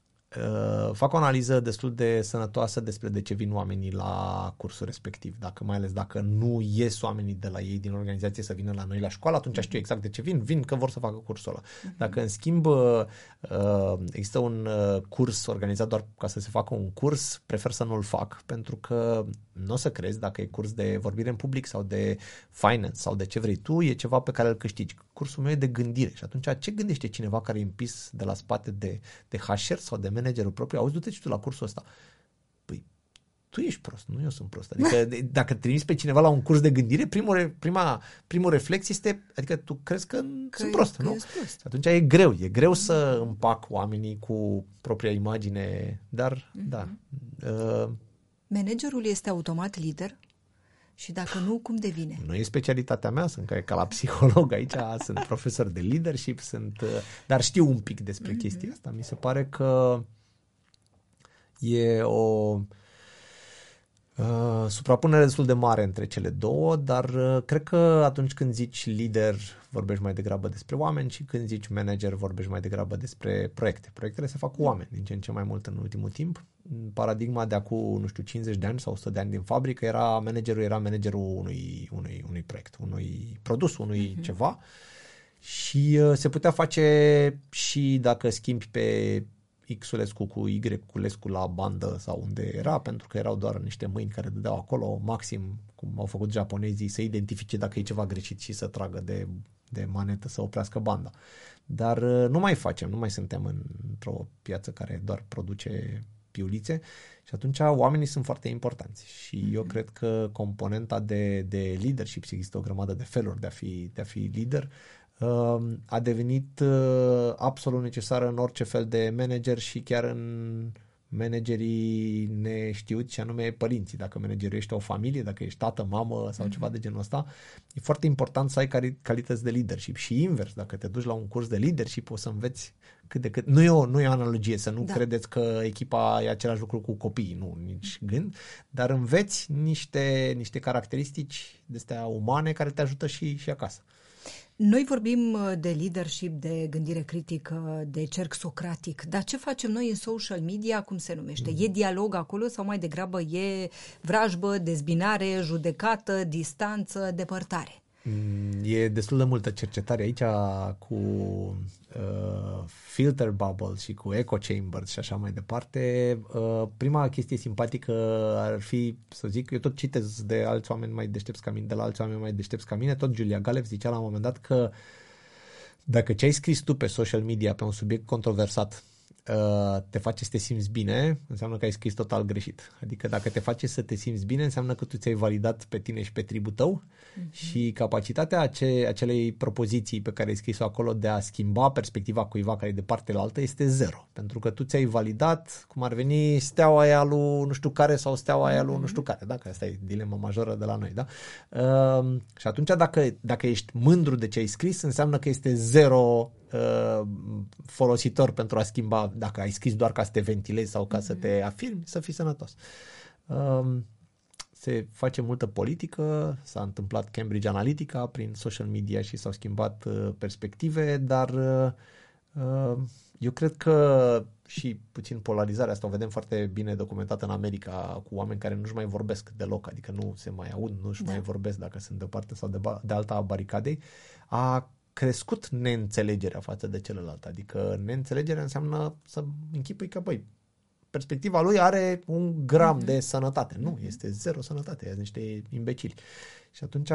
uh, fac o analiză destul de sănătoasă despre de ce vin oamenii la cursul respectiv, dacă mai ales dacă nu ies oamenii de la ei din organizație să vină la noi la școală, atunci știu exact de ce vin, vin că vor să facă cursul ăla. Uh-huh. Dacă în schimb uh, există un uh, curs organizat doar ca să se facă un curs, prefer să nu-l fac, pentru că nu o să crezi dacă e curs de vorbire în public sau de finance sau de ce vrei tu, e ceva pe care îl câștigi. Cursul meu e de gândire și atunci ce gândește cineva care e împins de la spate de, de H R sau de managerul propriu? Auzi, du-te și tu la cursul ăsta. Păi, tu ești prost, nu eu sunt prost. Adică dacă trimiți pe cineva la un curs de gândire, primul, prima, primul reflex este, adică tu crezi că, că sunt prost, nu? Prost. Atunci e greu, e greu să împac oamenii cu propria imagine, dar mm-hmm. da. Uh, Managerul este automat lider? Și dacă nu, cum devine? Nu e specialitatea mea, sunt ca, ca la psiholog aici, sunt profesor de leadership, sunt, dar știu un pic despre mm-hmm. chestia asta. Mi se pare că e o uh, suprapunere destul de mare între cele două, dar uh, cred că atunci când zici lider, vorbești mai degrabă despre oameni și când zici manager, vorbești mai degrabă despre proiecte. Proiectele se fac cu oameni, din ce în ce mai mult în ultimul timp. Paradigma de acum, nu știu, cincizeci de ani sau o sută de ani din fabrică, era managerul, era managerul unui, unui, unui proiect, unui produs, unui uh-huh. ceva și uh, se putea face și dacă schimbi pe X-ulescu cu Y-ulescu la bandă sau unde era, pentru că erau doar niște mâini care dădeau acolo, maxim, cum au făcut japonezii, să identifice dacă e ceva greșit și să tragă de, de manetă să oprească banda. Dar uh, nu mai facem, nu mai suntem în, într-o piață care doar produce piulițe și atunci oamenii sunt foarte importanți și mm-hmm. eu cred că componenta de, de leadership, și există o grămadă de feluri de a fi, de a fi lider, uh, a devenit uh, absolut necesară în orice fel de manager și chiar în managerii neștiuți, și anume părinții. Dacă managerul ești o familie, dacă ești tată, mamă sau mm-hmm. ceva de genul ăsta, e foarte important să ai cali- calități de leadership. Și invers, dacă te duci la un curs de leadership, o să înveți cât de cât. Nu e o, nu e o analogie, să nu da. credeți că echipa e același lucru cu copiii, nu, nici gând, dar înveți niște, niște caracteristici de-astea umane care te ajută și, și acasă. Noi vorbim de leadership, de gândire critică, de cerc socratic, dar ce facem noi în social media, cum se numește? Mm. E dialog acolo sau mai degrabă e vrajbă, dezbinare, judecată, distanță, depărtare? E destul de multă cercetare aici cu uh, filter bubbles și cu echo chambers și așa mai departe. Uh, prima chestie simpatică ar fi, să zic, eu tot citez de alți oameni mai deștepți ca mine, de la alți oameni mai deștepți ca mine, tot Julia Galef zicea la un moment dat că dacă ce ai scris tu pe social media pe un subiect controversat te face să te simți bine, înseamnă că ai scris total greșit. Adică dacă te face să te simți bine, înseamnă că tu ți-ai validat pe tine și pe tribul tău mm-hmm. și capacitatea ace- acelei propoziții pe care ai scris-o acolo de a schimba perspectiva cuiva care e de partea altă este zero. Pentru că tu ți-ai validat, cum ar veni, steaua aia lui nu știu care sau steaua aia lui nu știu care. Da? Că asta e dilema majoră de la noi. Da? Uh, și atunci dacă, dacă ești mândru de ce ai scris, înseamnă că este zero folositor pentru a schimba, dacă ai scris doar ca să te ventilezi sau ca mm-hmm. să te afirmi, să fii sănătos. Um, se face multă politică, s-a întâmplat Cambridge Analytica prin social media și s-au schimbat uh, perspective, dar uh, eu cred că și puțin polarizarea asta o vedem foarte bine documentată în America cu oameni care nu-și mai vorbesc deloc, adică nu se mai aud, nu-și da. mai vorbesc dacă sunt de o parte sau de, ba- de alta a baricadei, a crescut neînțelegerea față de celălalt. Adică neînțelegerea înseamnă să închipui că, băi, perspectiva lui are un gram mm-hmm. de sănătate. Nu, este zero sănătate, sunt niște imbecili. Și atunci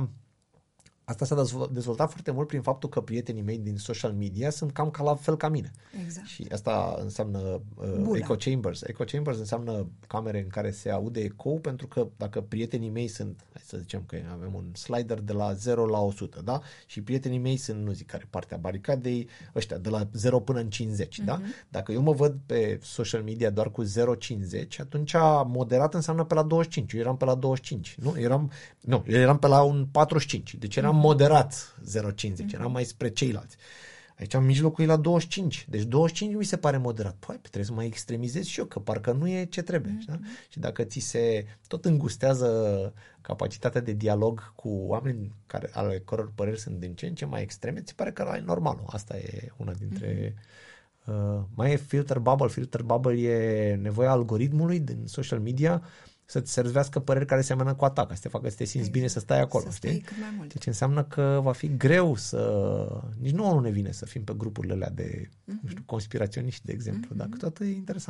asta s-a dezvoltat foarte mult prin faptul că prietenii mei din social media sunt cam ca la fel ca mine. Exact. Și asta înseamnă uh, echo chambers. Echo chambers înseamnă camere în care se aude ecou, pentru că dacă prietenii mei sunt, hai să zicem că avem un slider de la zero la o sută, da? Și prietenii mei sunt, nu zic care partea baricadei, ăștia de la zero până în cincizeci, uh-huh. da? Dacă eu mă văd pe social media doar cu zero virgulă cincizeci, atunci moderat înseamnă pe la douăzeci și cinci. Eu eram pe la douăzeci și cinci, nu? Eram, nu, eu eram pe la un patruzeci și cinci. Deci eram moderat zero virgulă cincizeci, mm-hmm. eram mai spre ceilalți. Aici în mijlocul e la douăzeci și cinci. Deci douăzeci și cinci mi se pare moderat. Păi, trebuie să mai extremizez și eu, că parcă nu e ce trebuie. Mm-hmm. Da? Și dacă ți se tot îngustează capacitatea de dialog cu oameni care, ale căror păreri sunt din ce în ce mai extreme, ți pare că ăla e normalul. Asta e una dintre... Mm-hmm. Uh, mai e filter bubble. Filter bubble e nevoia algoritmului din social media să-ți servească păreri care seamănă cu a ta, ca să te facă să te simți exact. bine să stai acolo. Să știi? Deci înseamnă că va fi greu să... Nici nouă nu ne vine să fim pe grupurile alea de, mm-hmm. nu știu, conspiraționiști, de exemplu, mm-hmm. dar câteodată e interesant.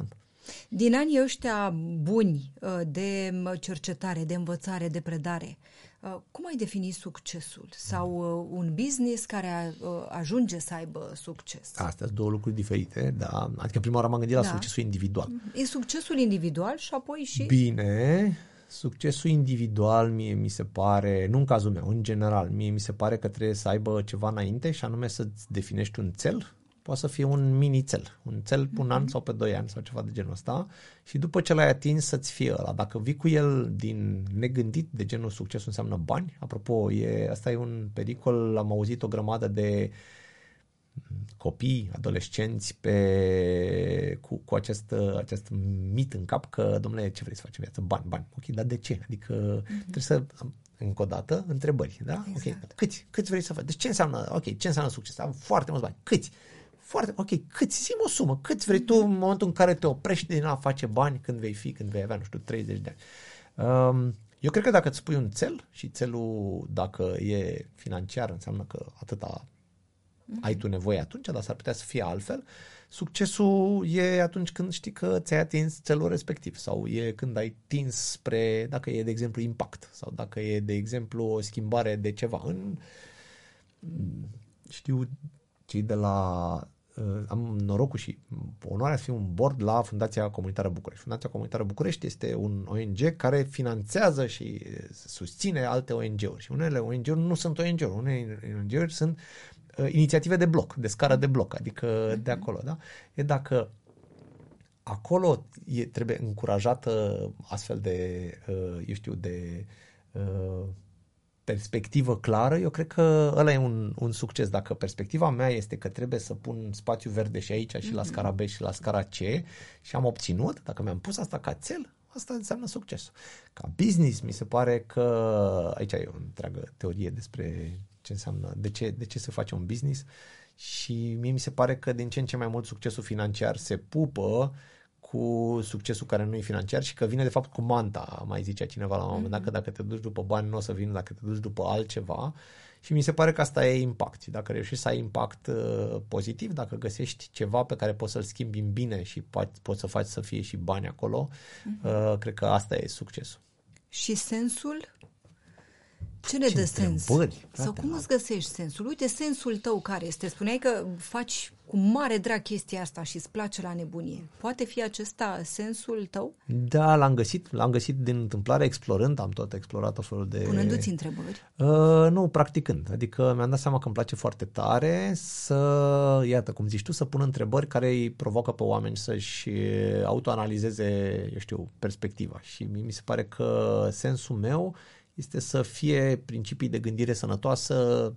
Din anii ăștia buni de cercetare, de învățare, de predare, cum ai defini succesul? Sau un business care ajunge să aibă succes? Astea sunt două lucruri diferite, da. Adică prima oară m-am gândit la da. succesul individual. E succesul individual și apoi și... Bine, succesul individual mie mi se pare, nu în cazul meu, în general, mie mi se pare că trebuie să aibă ceva înainte și anume să-ți definești un cel. Poate să fie un mini-cel, un cel pe un an sau pe doi ani sau ceva de genul ăsta și după ce l-ai atins să-ți fie ăla. Dacă vii cu el din negândit, de genul succesul înseamnă bani, apropo, e, asta e un pericol, am auzit o grămadă de copii, adolescenți pe, cu, cu acest, acest mit în cap că, domnule, ce vrei să faci în viață? Bani, bani. Ok, dar de ce? Adică mm-hmm. trebuie să, încă o dată, întrebări, da? Exact. Ok, câți? Câți vrei să faci? Deci ce înseamnă, ok, ce înseamnă succes? Am foarte mulți bani. Câți? Foarte, ok, câți, zi o sumă, câți vrei tu în momentul în care te oprești din a face bani când vei fi, când vei avea, nu știu, treizeci de ani. Um, eu cred că dacă îți pui un țel și țelul, dacă e financiar, înseamnă că atâta mm-hmm. ai tu nevoie atunci, dar s-ar putea să fie altfel, succesul e atunci când știi că ți-ai atins țelul respectiv sau e când ai tins spre, dacă e de exemplu impact sau dacă e de exemplu o schimbare de ceva în, știu, cei de la am norocul și onoarea să fiu un board la Fundația Comunitară București. Fundația Comunitară București este un O N G care finanțează și susține alte O N G-uri. Și unele O N G-uri nu sunt O N G-uri. Unele O N G-uri sunt uh, inițiative de bloc, de scară de bloc, adică mm-hmm. de acolo. Da? E dacă acolo e, trebuie încurajată astfel de, uh, eu știu, de... Uh, perspectivă clară, eu cred că ăla e un, un succes. Dacă perspectiva mea este că trebuie să pun spațiu verde și aici și mm-hmm. la scara B și la scara C și am obținut, dacă mi-am pus asta ca țel, asta înseamnă succesul. Ca business, mi se pare că aici e o întreagă teorie despre ce înseamnă, de ce, de ce se face un business și mie mi se pare că din ce în ce mai mult succesul financiar se pupă cu succesul care nu e financiar și că vine de fapt cu manta, mai zicea cineva la un moment dat, că dacă te duci după bani nu o să vină, dacă te duci după altceva și mi se pare că asta e impact. Dacă reușești să ai impact uh, pozitiv, dacă găsești ceva pe care poți să-l schimbi în bine și poți, poți să faci să fie și bani acolo, uh-huh. uh, cred că asta e succesul. Și sensul? Ce ne dă sens? Frate, sau cum îți găsești sensul? Uite, sensul tău care este? Spuneai că faci cu mare drag chestia asta și îți place la nebunie. Poate fi acesta sensul tău? Da, l-am găsit. L-am găsit din întâmplare, explorând. Am tot explorat o felul de... Punându-ți întrebări? Uh, nu, practicând. Adică mi-am dat seama că îmi place foarte tare să, iată, cum zici tu, să pun întrebări care îi provoacă pe oameni să-și autoanalizeze, eu știu, perspectiva. Și mi se pare că sensul meu este să fie principii de gândire sănătoasă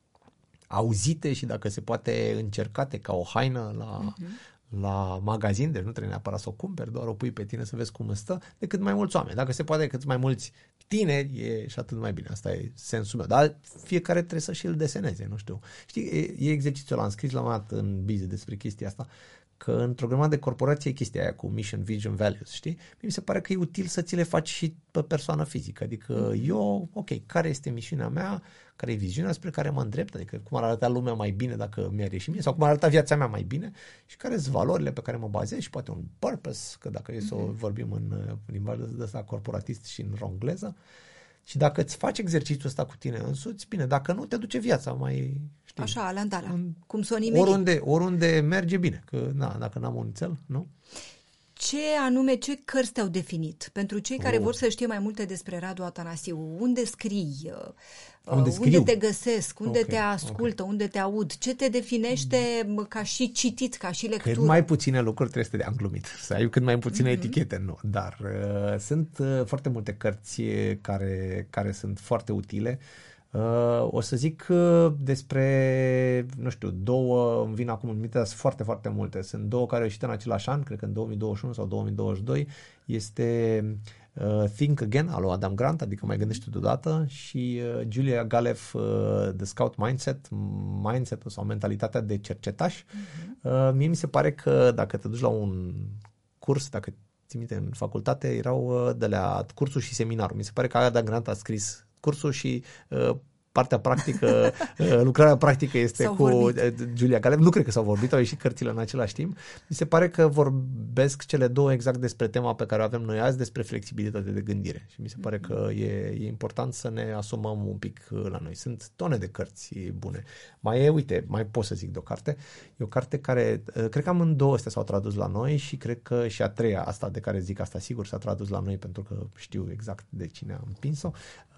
auzite și dacă se poate încercate ca o haină la, uh-huh. la magazin, deci nu trebuie neapărat să o cumperi, doar o pui pe tine să vezi cum stă, de cât mai mulți oameni. Dacă se poate cât mai mulți tineri, e și atât mai bine. Asta e sensul meu. Dar fiecare trebuie să și îl deseneze, nu știu. Știi, e, e exercițiul ăla, am scris la un moment dat în Biz despre chestia asta, că într-o grămadă de corporație e chestia aia cu mission, vision, values, știi? Mi se pare că e util să ți le faci și pe persoană fizică. Adică mm-hmm. eu, ok, care este misiunea mea, care e viziunea spre care mă îndrept, adică cum ar arăta lumea mai bine dacă mi-ar ieși mie, sau cum ar arăta viața mea mai bine și care sunt valorile pe care mă bazez și poate un purpose, că dacă mm-hmm. e să o vorbim în limbaj de ăsta corporatist și în rongleză. Și dacă îți faci exercițiul ăsta cu tine însuți, bine, dacă nu, te duce viața mai, știi. Așa, aleandala, cum s-o nimeri. Oriunde, oriunde merge bine, că na, dacă n-am un țel, nu? Ce anume, ce cărți te-au definit? Pentru cei care oh. vor să știe mai multe despre Radu Atanasiu, unde scrii? Unde, unde te găsesc? Unde okay, te ascultă? Okay. Unde te aud? Ce te definește ca și citit, ca și lectură? Cât mai puține lucruri trebuie să te... Am glumit. Să ai cât mai puține mm-hmm. etichete, nu. Dar uh, sunt uh, foarte multe cărți care, care sunt foarte utile. Uh, o să zic uh, despre, nu știu, două, îmi vin acum în minte, dar sunt foarte, foarte multe. Sunt două care au ieșit în același an, cred că în două mii douăzeci și unu sau două mii douăzeci și doi. Este uh, Think Again, al lui Adam Grant, adică mai gândește deodată, și uh, Julia Galef, uh, The Scout Mindset, mindset-ul sau mentalitatea de cercetaș. Uh-huh. Uh, mie mi se pare că dacă te duci la un curs, dacă ții minte, în facultate, erau uh, de la cursul și seminarul. Mi se pare că Adam Grant a scris cursul și uh, partea practică, lucrarea practică este s-au cu vorbit. Giulia Galeb. Nu cred că s-au vorbit, au ieșit cărțile în același timp. Mi se pare că vorbesc cele două exact despre tema pe care o avem noi azi, despre flexibilitate de gândire. Și mi se pare că e, e important să ne asumăm un pic la noi. Sunt tone de cărți bune. Mai e, uite, mai pot să zic de o carte. E o carte care, cred că amândouă astea s-au tradus la noi și cred că și a treia, asta de care zic asta sigur, s-a tradus la noi pentru că știu exact de cine a împins-o.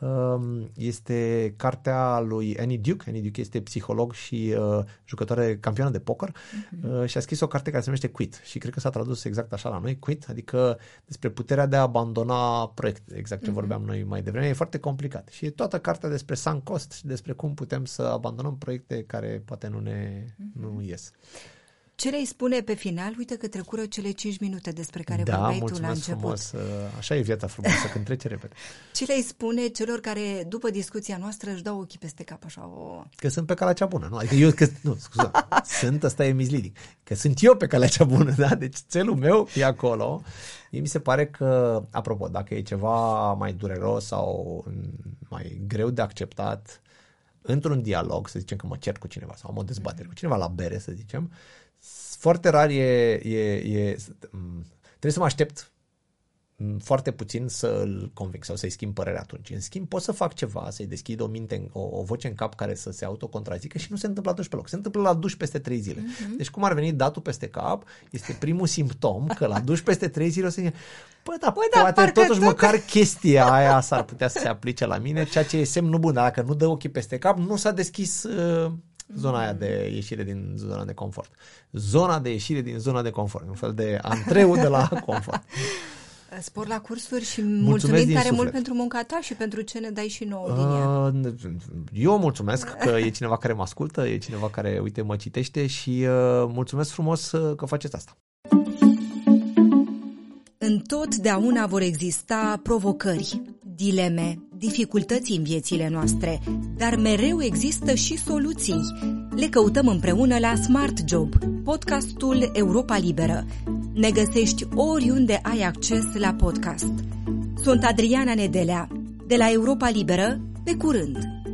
Este cartea lui Annie Duke. Annie Duke este psiholog și uh, jucătoare campioană de poker uh-huh. uh, și a scris o carte care se numește Quit și cred că s-a tradus exact așa la noi, Quit, adică despre puterea de a abandona proiecte, exact ce uh-huh. vorbeam noi mai devreme. E foarte complicat și e toată cartea despre sunk cost și despre cum putem să abandonăm proiecte care poate nu ne uh-huh. nu ies. Ce le-ai spune pe final? Uite că trecură cele cinci minute despre care da, vorbeai tu la început. Frumos. Așa e viața frumoasă, când trece repede. Ce le-ai spune celor care, după discuția noastră, își dau ochii peste cap așa o... Că sunt pe calea cea bună, nu? Adică eu, că, nu, scuza, sunt, ăsta e misleading. Că sunt eu pe calea cea bună, da? Deci țelul meu e acolo. Mie mi se pare că, apropo, dacă e ceva mai dureros sau mai greu de acceptat, într-un dialog, să zicem că mă cert cu cineva sau am o dezbatere cu cineva la bere, să zicem, foarte rar e, e, e trebuie să mă aștept foarte puțin să-l convinc sau să-i schimb părerea atunci. În schimb, pot să fac ceva, să-i deschid o minte, o, o voce în cap care să se autocontrazică și nu se întâmplă atunci pe loc. Se întâmplă la duș peste trei zile. Uh-huh. Deci cum ar veni datul peste cap, este primul simptom că la duș peste trei zile o să zice, păi da, păi da poate totuși tot... măcar chestia aia s-ar putea să se aplice la mine, ceea ce e semnul bun. Dar dacă nu dă ochii peste cap, nu s-a deschis... Uh, zona aia de ieșire din zona de confort. Zona de ieșire din zona de confort. Un fel de antreu de la confort. Spor la cursuri și mulțumim tare mult pentru munca ta și pentru ce ne dai și nouă din ea. Eu mulțumesc că e cineva care mă ascultă, e cineva care, uite, mă citește și mulțumesc frumos că faceți asta. Întotdeauna vor exista provocări, dileme, dificultăți în viețile noastre, dar mereu există și soluții. Le căutăm împreună la Smart Job, podcastul Europa Liberă. Ne găsești oriunde ai acces la podcast. Sunt Adriana Nedelea, de la Europa Liberă, pe curând!